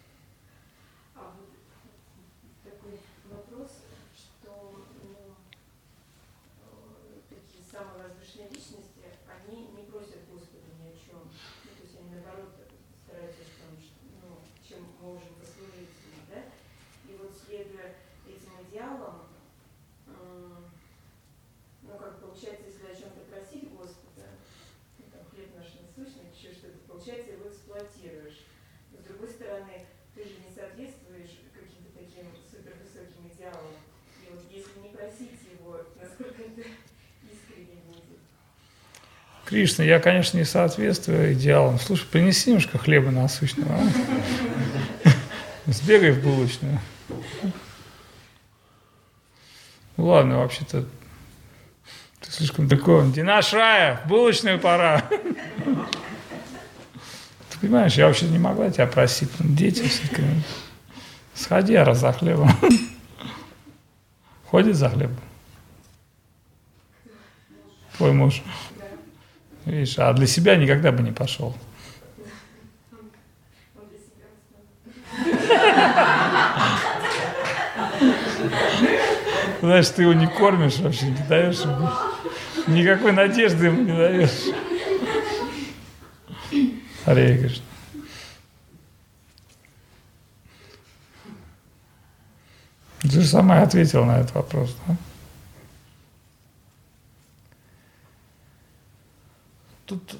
Кришна, я, конечно, не соответствую идеалам. Слушай, принеси немножко хлеба насущного. А? Сбегай в булочную. Ну ладно, вообще-то ты слишком далеко. Динаш Рая, в булочную пора. Ты понимаешь, я вообще не могла тебя просить. Дети все-таки. Сходи, раз за хлебом. Ходит за хлебом? Твой муж. Видишь, а для себя никогда бы не пошел. Знаешь, ты его не кормишь вообще, не даешь ему. Никакой надежды ему не даешь. Харе Кришна. Ты же сама ответила на этот вопрос, да? Тут...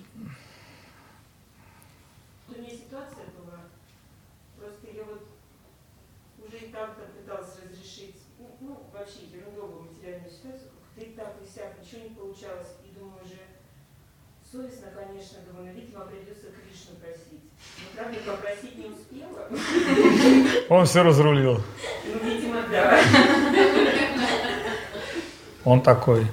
У меня ситуация была, просто я вот уже и так пыталась разрешить, ну, ну вообще ерундовую материальную ситуацию, как-то и так и сяк, ничего не получалось, и думаю уже, совестно, конечно, думаю, но, видимо, придется Кришну просить. Но, правда, попросить не успела. Он все разрулил. Ну, видимо, да. Он такой.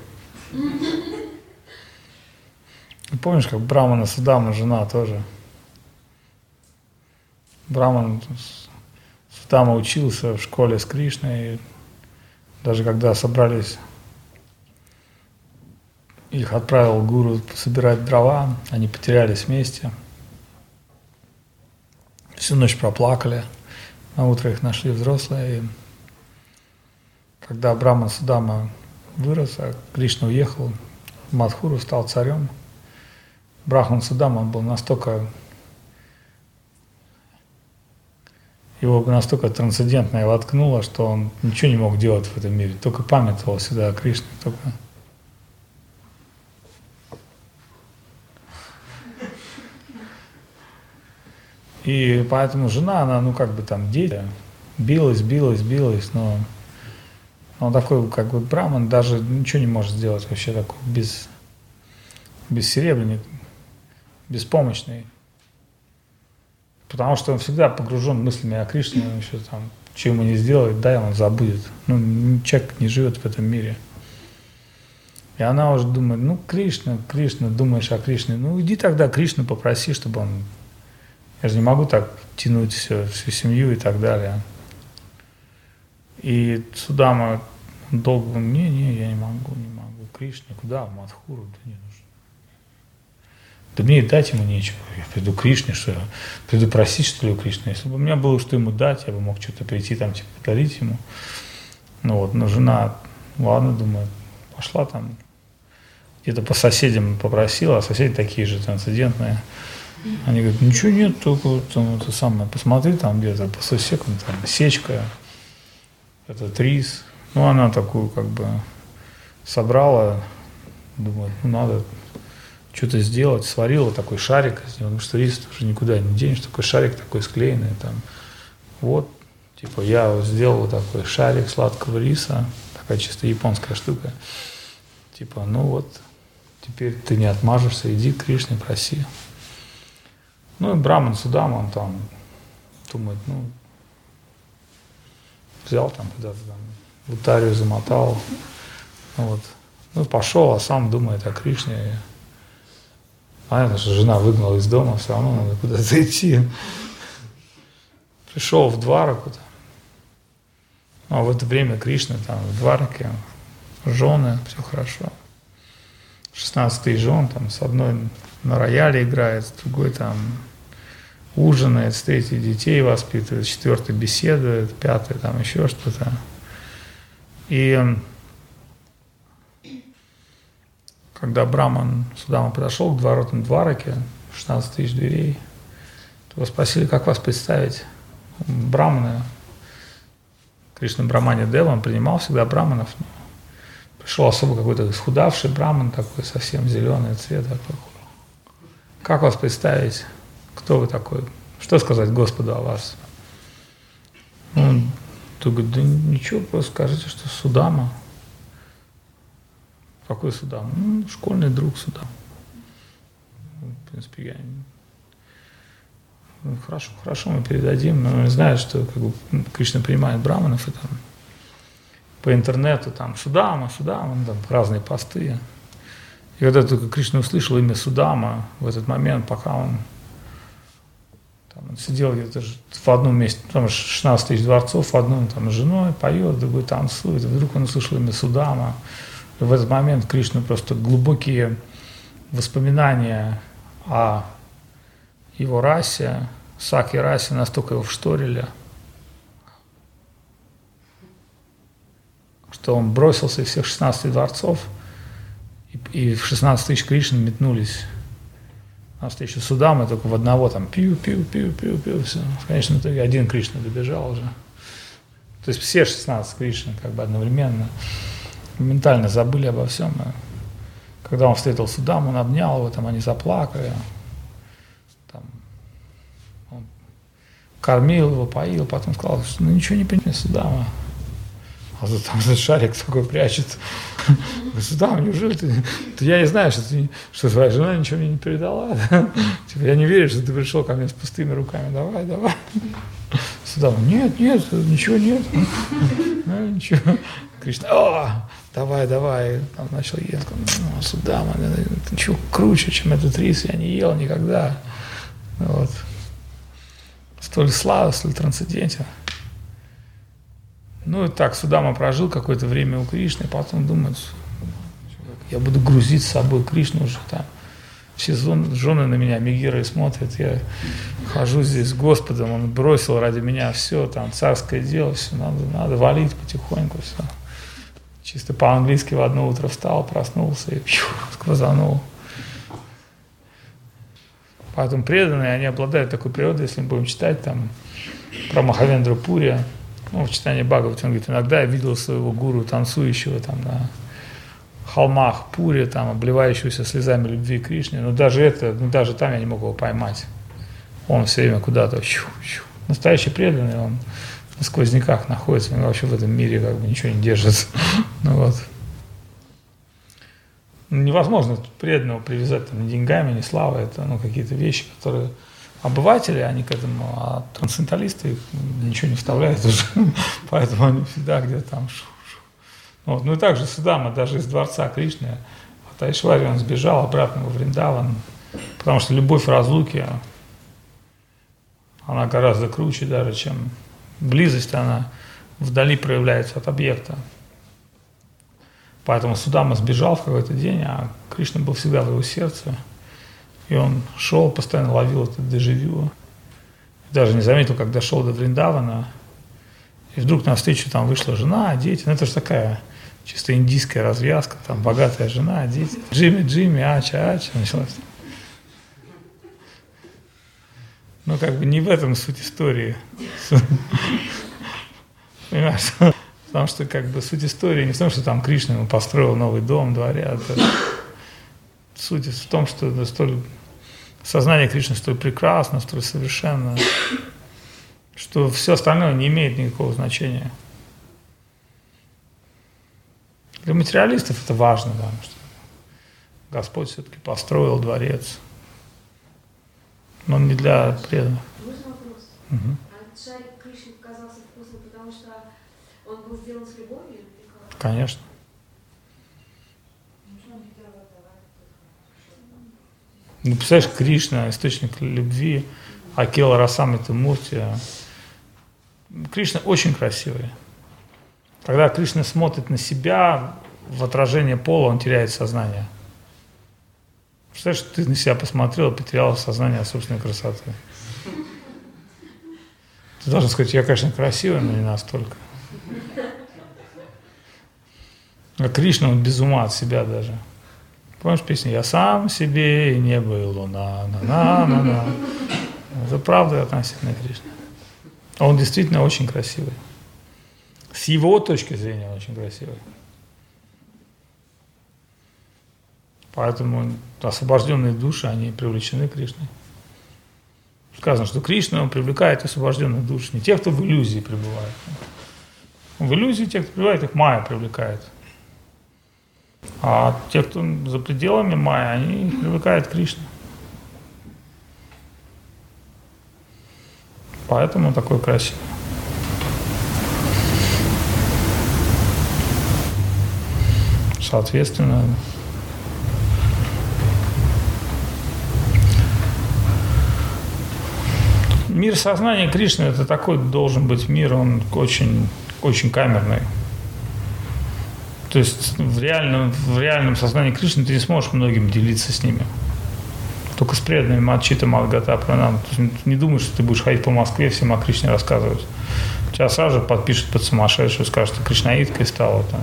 Помнишь, как Брамана Судама, жена тоже? Браман Судама учился в школе с Кришной, и даже когда собрались, их отправил гуру собирать дрова, они потерялись вместе. Всю ночь проплакали, на утро их нашли взрослые. И когда Браман Судама вырос, а Кришна уехал в Мадхуру, стал царем, Брахман Судама был настолько, его настолько трансцендентное воткнуло, что он ничего не мог делать в этом мире, только памятовал всегда о Кришне. Только... И поэтому жена, она, ну как бы там дети, билась, билась, билась, но он такой, как бы браман, даже ничего не может сделать вообще такой, без, бессеребренник, беспомощный. Потому что он всегда погружен мыслями о Кришне, он еще там, что ему не сделает, да, он забудет. Ну, человек не живет в этом мире. И она уже думает, ну, Кришна, Кришна, думаешь о Кришне, ну, иди тогда Кришну попроси, чтобы он... Я же не могу так тянуть все, всю семью и так далее. И Судама долго говорит, не, не, я не могу, не могу. Кришне, куда? В Мадхуру? Да не нужно. Да мне и дать ему нечего. Я приду к Кришне, что я приду просить, что ли, у Кришны. Если бы у меня было что ему дать, я бы мог что-то прийти там, типа, подарить ему. Ну вот, но жена, ладно, думаю, пошла там, где-то по соседям попросила, а соседи такие же трансцендентные. Они говорят, ничего нет, только вот там это самое, посмотри там где-то по сусекам, там сечка, этот рис. Ну, она такую как бы собрала, думает, ну, надо что-то сделать, сварила такой шарик, потому что рис уже никуда не денешь, такой шарик такой склеенный там. Вот, типа я вот сделал такой шарик сладкого риса, такая чисто японская штука. Типа, ну вот, теперь ты не отмажешься, иди к Кришне, проси. Ну и Браман Судама, он там думает, ну, взял там куда-то там, в утарию замотал, ну, вот, ну пошел, а сам думает о Кришне. Понятно, что жена выгнала из дома, все равно надо куда-то идти. Пришел в Двараку, там. А в это время Кришна там в Двараке, жены, все хорошо. шестнадцать тысяч жен, там с одной на рояле играет, с другой там ужинает, с третьей детей воспитывает, с четвертой беседует, пятой там еще что-то. И когда Браман Судама подошел к воротам Двараки, шестнадцать тысяч дверей, то его спросили, как вас представить. Браманы, Кришна Брамани Дева, он принимал всегда браманов. Пришел особо какой-то исхудавший браман, такой совсем зеленый цвет. Такой. Как вас представить? Кто вы такой? Что сказать Господу о вас? Он говорит, да ничего, просто скажите, что Судама. Какой Судама? Ну, школьный друг Судама. В принципе, я не... Ну, хорошо, хорошо, мы передадим, но он знает, что как бы, Кришна принимает браманов, и там по интернету там Судама, Судама, там разные посты. И когда только Кришна услышал имя Судама, в этот момент, пока он, там, он сидел где-то в одном месте, там шестнадцать тысяч дворцов, в одном там с женой поет, другой танцует, и вдруг он услышал имя Судама. И в этот момент Кришна просто глубокие воспоминания о его расе, Саки расе, настолько его вшторили, что он бросился из всех шестнадцати дворцов, и, и в шестнадцать тысяч Кришн метнулись на встречу Судамы, только в одного там пиу-пиу-пиу-пиу-пиу, все. В конечном итоге один Кришна добежал уже. То есть все шестнадцать Кришн как бы одновременно ментально забыли обо всем. Когда он встретил Судаму, он обнял его, там они заплакали. Там, он кормил его, поил, потом сказал, что ну ничего не понимаю, Судама. А тут там этот шарик такой прячет. Судама, неужели ты, ты... Я не знаю, что, ты, что твоя жена ничего мне не передала. Типа, я не верю, что ты пришел ко мне с пустыми руками. Давай, давай. Судама, нет, нет, ничего нет. Ну, ничего. Кришна, о, давай, давай. Там начал есть. Ну, Судама, ты ничего круче, чем этот рис, я не ел никогда. Вот. Столь слава, столь трансцендентен. Ну и так, Судама прожил какое-то время у Кришны, потом думает, я буду грузить с собой Кришну уже там. Все жены на меня, мигиры смотрят, я хожу здесь с Господом, он бросил ради меня все, там царское дело, все, надо, надо валить потихоньку, все. Чисто по-английски в одно утро встал, проснулся и пью, сквозанул. Поэтому преданные, они обладают такой природой, если мы будем читать там про Махавендру Пури, ну, в читании Бхагавати, он говорит, иногда я видел своего гуру, танцующего там на холмах Пури, там, обливающегося слезами любви к Кришне, но даже это, ну, даже там я не мог его поймать. Он все время куда-то, щу, щу. Настоящий преданный, он на сквозняках находится, он вообще в этом мире как бы ничего не держит. Ну, вот. Невозможно преданного привязать там, ни деньгами, ни славой, это ну, какие-то вещи, которые... Обыватели, они к этому, а трансценденталисты их ничего не вставляют уже, поэтому они всегда где-то там шу-шу. Вот. Ну и также Судама, даже из дворца Кришны, от Айшвари он сбежал обратно во Вриндаван, потому что любовь в разлуке, она гораздо круче даже, чем близость, она вдали проявляется от объекта. Поэтому Судама сбежал в какой-то день, а Кришна был всегда в его сердце. И он шел, постоянно ловил это дежавю. Даже не заметил, как дошел до Вриндавана. И вдруг навстречу там вышла жена, дети. Ну это же такая чисто индийская развязка. Там богатая жена, дети. Джимми, Джимми, ача, ача. Началось. Ну как бы не в этом суть истории. Понимаешь? Потому что как бы суть истории не в том, что там Кришна ему построил новый дом, дворец. Суть в том, что это столь, сознание Кришны столь прекрасно, столь совершенно, что все остальное не имеет никакого значения. Для материалистов это важно, да, что Господь все-таки построил дворец. Но не для преданных. Можно вопрос? Угу. А шарик Кришне показался вкусным, потому что он был сделан с любовью? Или как? Конечно. Ну, представляешь, Кришна, источник любви, Акела Расамрита Мурти. Кришна очень красивый. Когда Кришна смотрит на себя, в отражение пола, он теряет сознание. Представляешь, ты на себя посмотрел и потерял сознание собственной красоты. Ты должен сказать, я, конечно, красивый, но не настолько. А Кришна, он без ума от себя даже. Помнишь песню «Я сам себе и небо и луна, на-на-на-на». Это правда относительно Кришны. Он действительно очень красивый. С его точки зрения он очень красивый. Поэтому освобожденные души, они привлечены Кришной. Сказано, что Кришна, он привлекает освобожденных душ, не тех, кто в иллюзии пребывает. В иллюзии тех, кто пребывает, их майя привлекает. А те, кто за пределами майя, они привлекают Кришну. Поэтому он такой красивый. Соответственно, мир сознания Кришны — это такой должен быть мир, он очень, очень камерный. То есть в реальном, в реальном сознании Кришны ты не сможешь многим делиться с ними. Только с преданными Мадчита, Мадгата, Пранам. То есть не думай, что ты будешь ходить по Москве, всем о Кришне рассказывать. Тебя сразу же подпишут под сумасшедшую, скажут, что кришнаиткой стала. Там.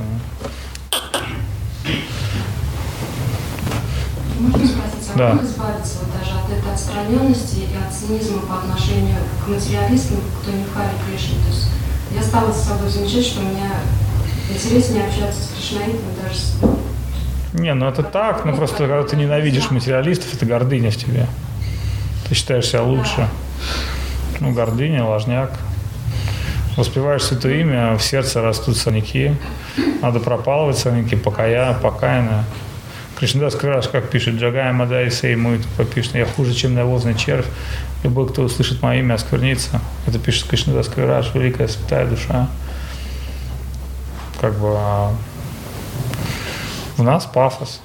Можно спросить, а Да. как избавиться вот даже от этой отстраненности и от цинизма по отношению к материалистам, кто не в Харе Кришне? То есть я стала с собой замечать, что у меня интереснее общаться с кришнаитами даже с... Не, ну это так, но просто когда ты ненавидишь материалистов, это гордыня в тебе. Ты считаешь себя лучше. Ну, гордыня, ложняк. Воспеваешь святое имя, в сердце растут сорняки. Надо пропалывать сорняки, покая, покаянно. Кришнадас Кавираж, как пишет, Джагая Мадай Сей Муит, пишет, я хуже, чем навозный червь. Любой, кто услышит мое имя, осквернится. Это пишет Кришнадас Кавираж, великая святая душа. Как бы а у нас пафос.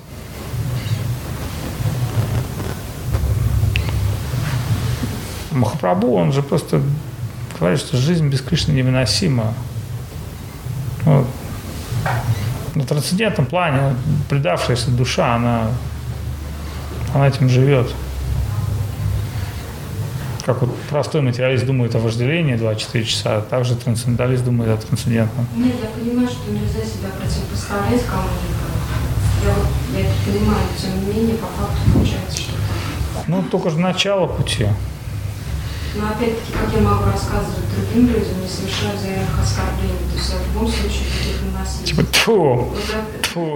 Махапрабху, он же просто говорит, что жизнь без Кришны невыносима. Вот. На трансцендентном плане предавшаяся душа, она, она этим живет. Как вот простой материалист думает о вожделении двадцать четыре часа, а также трансценденталист думает о трансцендентном. Нет, я понимаю, что нельзя себя противопоставлять кому-либо. Я, вот, я это понимаю, но тем не менее, по факту получается, что так. Ну, только же начало пути. Но опять-таки, как я могу рассказывать другим людям, не совершая взаимных оскорблений, то есть я в любом случае буду их наносить. Типа, тьфу, Вот это- тьфу.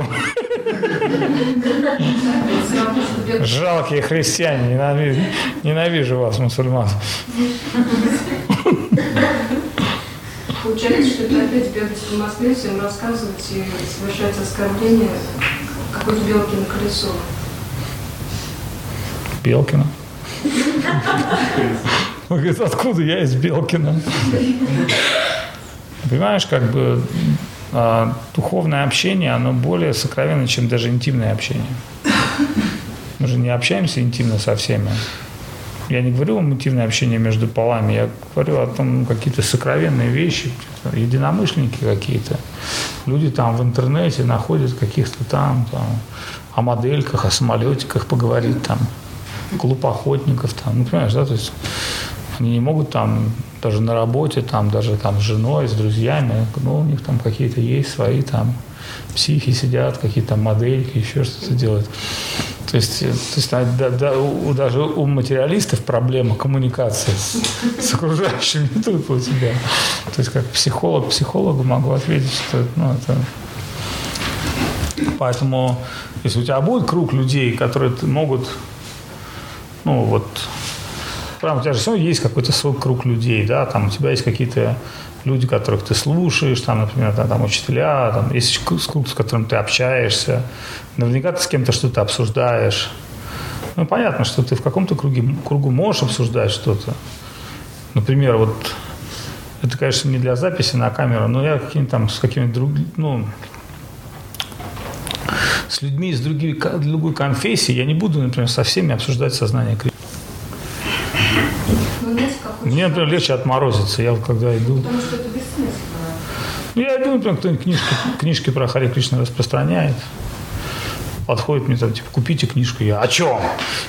это всё равно, что бегать. Жалкие христиане, ненавижу, ненавижу вас, мусульман. Получается, что это опять бегать по Москве, всем рассказывать и совершать оскорбления какой-то белки на колесо. Белкина. Он говорит, откуда я из Белкина? Понимаешь, как бы э, духовное общение, оно более сокровенно, чем даже интимное общение. Мы же не общаемся интимно со всеми. Я не говорю вам интимное общение между полами, я говорю о том, ну, какие-то сокровенные вещи, единомышленники какие-то. Люди там в интернете находят каких-то там, там о модельках, о самолетиках поговорить, там, клуб охотников, там, ну, понимаешь, да, то есть они не могут там даже на работе, там, даже там с женой, с друзьями, ну, у них там какие-то есть свои там психи сидят, какие-то там модельки, еще что-то делают. То есть, то есть да, да, у, даже у материалистов проблема коммуникации с, с окружающими не только у тебя. То есть как психолог психологу могу ответить, что ну, это... Поэтому, если у тебя будет круг людей, которые могут, ну вот, прям у тебя же все равно есть какой-то свой круг людей, да, там у тебя есть какие-то люди, которых ты слушаешь, там, например, да, там учителя, там есть круг, с которым ты общаешься, наверняка ты с кем-то что-то обсуждаешь. Ну, понятно, что ты в каком-то круге, кругу можешь обсуждать что-то. Например, вот, это, конечно, не для записи на камеру, но я каким-то там с какими-то другими, ну, с людьми из других, другой конфессии я не буду, например, со всеми обсуждать сознание Кришны. Мне, например, легче отморозиться. Я вот когда иду... Потому что это бессмысленно. Я иду, например, кто-нибудь книжки, книжки про Харе Кришну распространяет. Подходит мне там, типа, купите книжку. Я, о чем?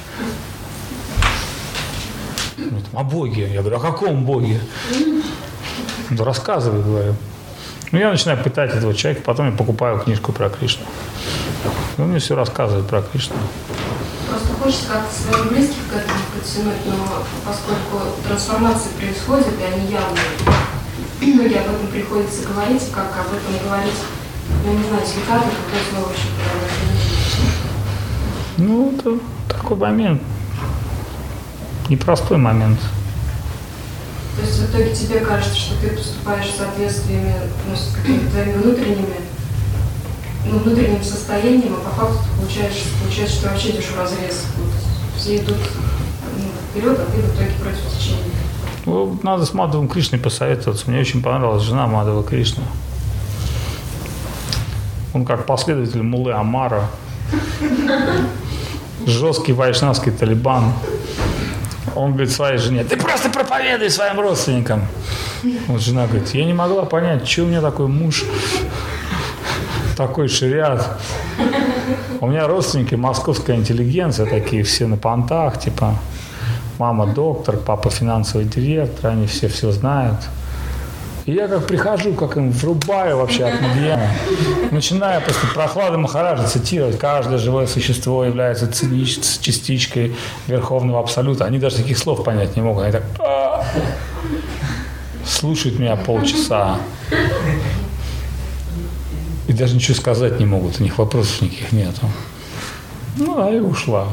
Говорит, о Боге. Я говорю, о каком Боге? Да рассказывай, говорю. Ну, я начинаю пытать этого человека, потом я покупаю книжку про Кришну. И он мне все рассказывает про Кришну. Просто хочется как-то своих близких к этому подтянуть, но поскольку трансформации происходят, и они явные, многие об этом приходится говорить, и как об этом говорить, я не знаю, силикаты, какой слово еще говорить. Ну, это такой момент. Непростой момент. То есть в итоге тебе кажется, что ты поступаешь в соответствии ну, с какими-то твоими внутренними, ну, внутренним состоянием, а по факту ты получаешь, получается, что вообще идешь в разрез. Вот, все идут ну, вперед, а ты в итоге против течения. Ну, надо с Мадхавом Кришной посоветоваться. Мне очень понравилась жена Мадхава Кришны. Он как последователь Муллы Амара. Жесткий вайшнавский талибан. Он говорит своей жене, ты просто проповедуй своим родственникам. Вот жена говорит, я не могла понять, что у меня такой муж, такой шариат. У меня родственники московская интеллигенция, такие все на понтах, типа мама доктор, папа финансовый директор, они все все знают. И я как прихожу, как им врубаю вообще от Мадьяна, начинаю просто Прохлада Махараджа цитировать. Каждое живое существо является цинич- частичкой Верховного Абсолюта. Они даже таких слов понять не могут. Они так а-а-а. Слушают меня полчаса. И даже ничего сказать не могут. У них вопросов никаких нету. Ну, а и ушла.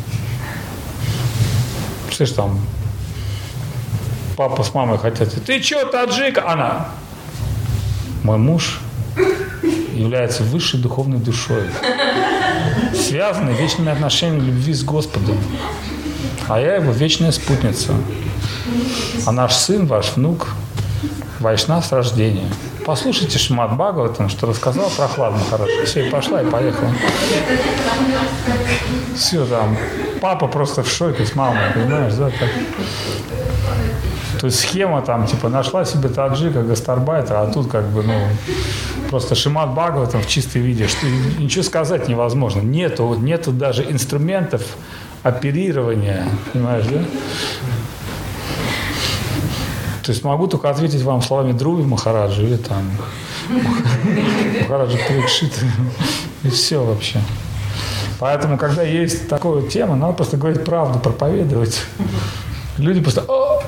Что ж там? Папа с мамой хотят. Ты чё, таджик? Она. Мой муж является высшей духовной душой, связанной вечными отношениями любви с Господом. А я его вечная спутница. А наш сын, ваш внук, вайшнав с рождения. Послушайте Шримад Бхагаватам, что рассказал Прохлада Махараджа. Все, и пошла, и поехала. Все там. Папа просто в шоке с мамой, понимаешь, да? Так. То есть схема там, типа, нашла себе таджика, гастарбайтера, а тут как бы, ну, просто Шримад Бхагаватам в чистом виде, что ничего сказать невозможно. Нету, нету даже инструментов оперирования, понимаешь, да? То есть могу только ответить вам словами Друви Махараджа или там Махараджа Парикшита, и все вообще. Поэтому, когда есть такая тема, надо просто говорить правду, проповедовать. Люди просто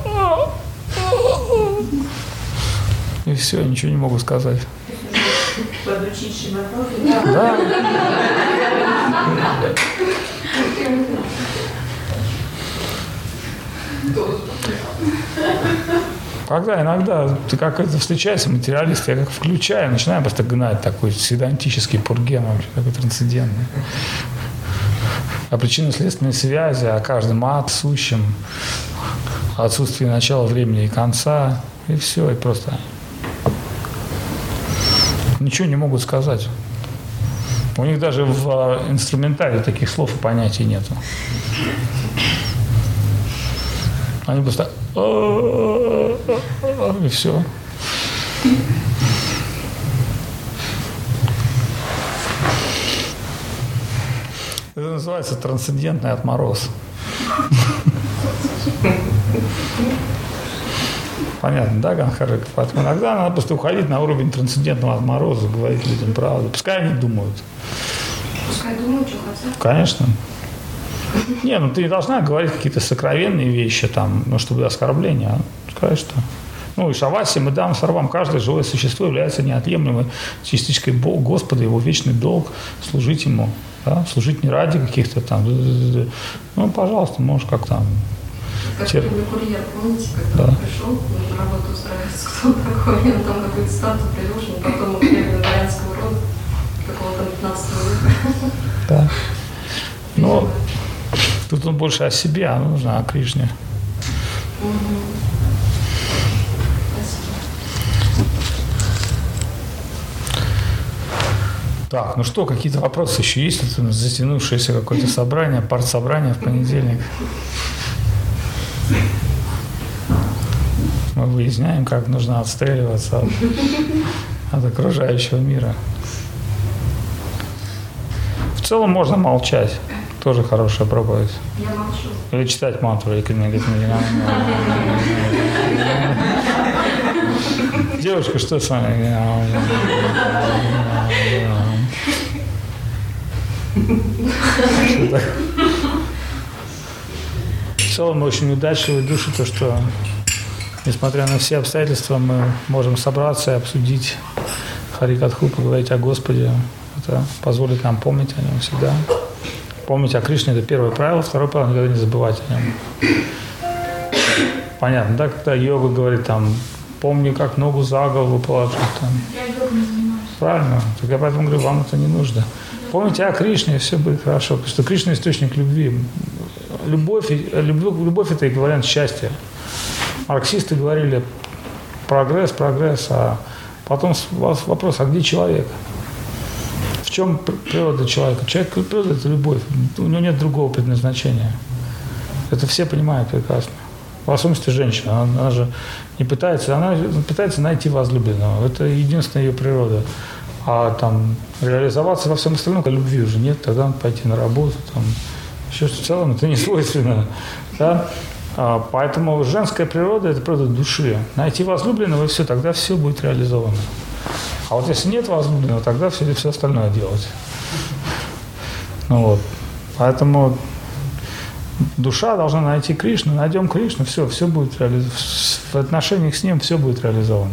и все, ничего не могу сказать. Подручить Шримад. Да. Когда иногда ты как это встречаешься, материалист, я как включаю, начинаю просто гнать такой седантический пурген, вообще такой трансцендентный. О причинно-следственной связи, о каждом ад сущем, о отсутствии начала времени и конца, и все, и просто ничего не могут сказать. У них даже в инструментаре таких слов и понятий нету. Они просто и все. Это называется трансцендентный отмороз. Понятно, да, Ганхаджи? Поэтому иногда надо просто уходить на уровень трансцендентного отмороза, говорить людям правду. Пускай они думают. Пускай думают, что хотят. Конечно. Не, ну ты не должна говорить какие-то сокровенные вещи, там, ну, чтобы оскорбления. Сказать, что... Ну, и Шаваси, мы дам сарвам, каждое живое существо является неотъемлемой частичкой Бога, Господа, его вечный долг служить ему. Да? Служить не ради каких-то там... Ну, пожалуйста, можешь как там... Как Тер... курьер, помните, когда да. он пришел, на работу устраивается, кто он такой, он там какую-то статую приложен, потом он древнего дворянского рода, какого-то пятнадцатого века. Да. Но тут он больше о себе, а нужно о Кришне. Угу. Так, ну что, какие-то вопросы еще есть? Это затянувшееся какое-то собрание, партсобрание в понедельник. Мы выясняем, как нужно отстреливаться от, от окружающего мира. В целом можно молчать. Тоже хорошая проповедь. Я молчу. Или читать мантру. Девушка, что с вами? В целом мы очень удачливые души, то что, несмотря на все обстоятельства, мы можем собраться и обсудить Харикатху, поговорить о Господе. Это позволит нам помнить о нем всегда. Помнить о Кришне – это первое правило. Второе правило – никогда не забывать о нем. Понятно, да? Когда йога говорит, там, помни, как ногу за голову положить. Там. Я йогой не занимаюсь. Правильно. Так я поэтому говорю, вам это не нужно. Помните о Кришне, и все будет хорошо. Потому что Кришна – источник любви. Любовь, любовь, любовь – это эквивалент счастья. Марксисты говорили прогресс, прогресс, а потом вопрос, а где человек? В чем природа человека? Человек, природа – это любовь. У него нет другого предназначения. Это все понимают прекрасно. В особенности женщина. Она, она же не пытается, она пытается найти возлюбленного. Это единственная ее природа. А там реализоваться во всем остальном, когда любви уже нет, тогда надо пойти на работу. Там, еще в целом это не свойственно. Да? А, поэтому женская природа – это природа души. Найти возлюбленного, и все, тогда все будет реализовано. А вот если нет возлюбленного, тогда все, все остальное делать. Ну вот. Поэтому душа должна найти Кришну, найдем Кришну, все, все будет реализовано. В отношениях с ним все будет реализовано.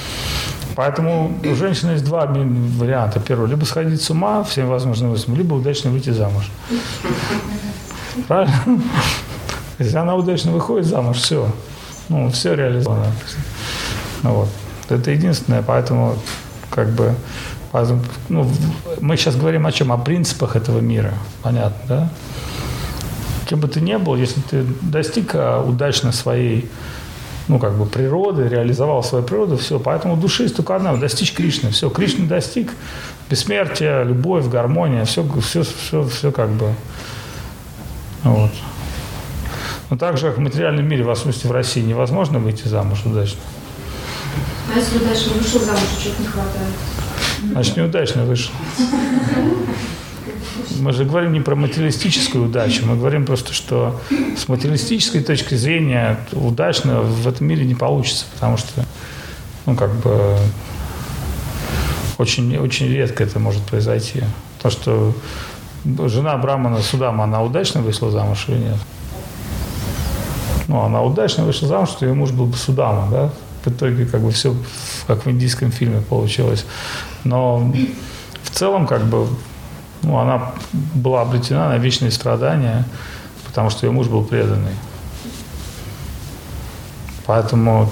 Поэтому у женщины есть два варианта. Первый, либо сходить с ума всеми возможными способами, либо удачно выйти замуж. Правильно? Если она удачно выходит замуж, все. Ну, все реализовано. Ну, вот. Это единственное, поэтому как бы поэтому, ну, мы сейчас говорим о чем? О принципах этого мира. Понятно, да? Кем бы ты ни был, если ты достиг удачно своей, ну, как бы природы, реализовал свою природу, все. Поэтому в душе есть только одна – достичь Кришны. Все, Кришны достиг, бессмертие, любовь, гармония, все, все, все, все как бы. Вот. Но так же, как в материальном мире, в особенности в России, невозможно выйти замуж удачно. А если удачно вышел замуж, чего-то не хватает? Значит, неудачно вышел. Мы же говорим не про материалистическую удачу, мы говорим просто, что с материалистической точки зрения удачно в этом мире не получится, потому что, ну, как бы, очень, очень редко это может произойти. То, что жена Брахмана Судама, она удачно вышла замуж или нет? Ну, она удачно вышла замуж, что ее муж был бы Судама, да? В итоге, как бы, все как в индийском фильме получилось. Но в целом, как бы, ну, она была обречена на вечные страдания, потому что ее муж был преданный. Поэтому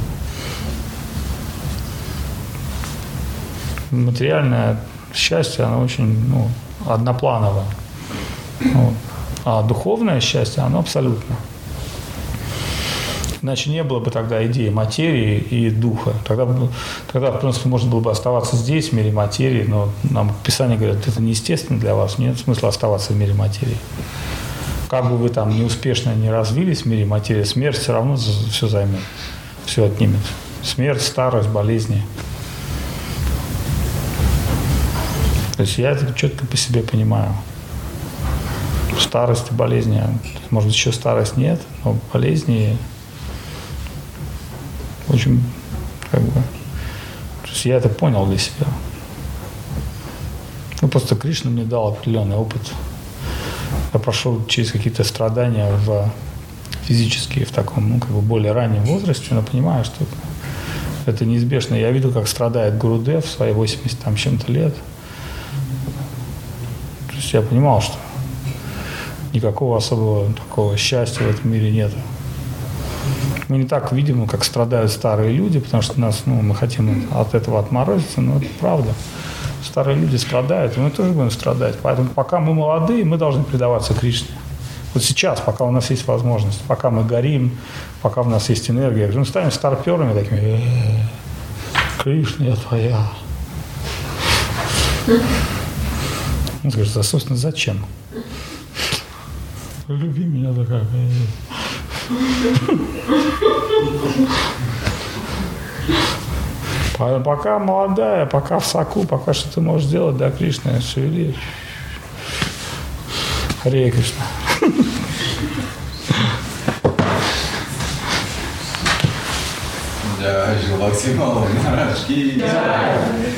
материальное счастье, оно очень, ну, одноплановое. Вот. А духовное счастье, оно абсолютно. Иначе не было бы тогда идеи материи и духа. Тогда, тогда в принципе, можно было бы оставаться здесь, в мире материи, но нам Писание говорит, это неестественно для вас, нет смысла оставаться в мире материи. Как бы вы там неуспешно не развились в мире материи, смерть все равно все займет, все отнимет. Смерть, старость, болезни. То есть я это четко по себе понимаю. Старость и болезни. Может быть, еще старость нет, но болезни очень, как бы, то есть я это понял для себя. Ну, просто Кришна мне дал определенный опыт. Я прошел через какие-то страдания в физические, в таком, ну, как бы более раннем возрасте, но понимаю, что это неизбежно. Я видел, как страдает Гурудев в свои восемьдесят там чем-то лет. То есть я понимал, что никакого особого такого счастья в этом мире нет. Мы не так видим, как страдают старые люди, потому что нас, ну, мы хотим от этого отморозиться, но это правда. Старые люди страдают, и мы тоже будем страдать. Поэтому пока мы молодые, мы должны предаваться Кришне. Вот сейчас, пока у нас есть возможность, пока мы горим, пока у нас есть энергия, мы станем старперами такими. Э-э-э, Кришна, я твоя. Он скажет, а собственно, зачем? Люби меня такая. Пока молодая, пока в соку, пока что ты можешь делать, да, Кришна, шевели. Харе Кришна. Джай Шри Бхактивinoda Maharaj Ki Jai.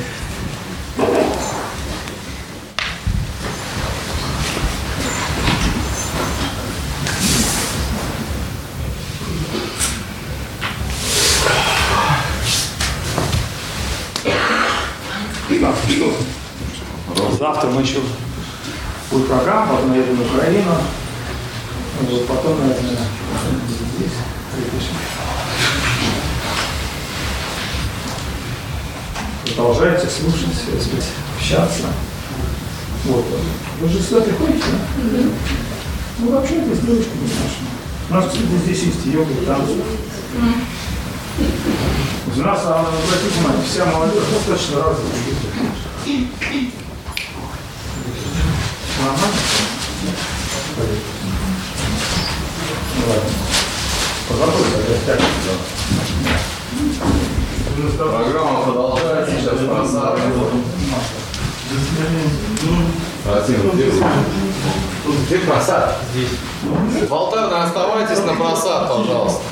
Завтра мы еще будет программа, потом едем в Украину, вот, потом, наверное, здесь. Продолжайте слушать, сказать, общаться. Вот. Вы же сюда приходите, да? Mm-hmm. Ну, вообще, это с девочками нашими. У нас, кстати, здесь есть йога и танцы. У нас, обратите внимание, вся молодежь достаточно развита. Нормально? Ладно. Позаботься, я Программа продолжается, сейчас просад. Противно, где вы? Где просад? Здесь. В Алтарной оставайтесь на просад, пожалуйста.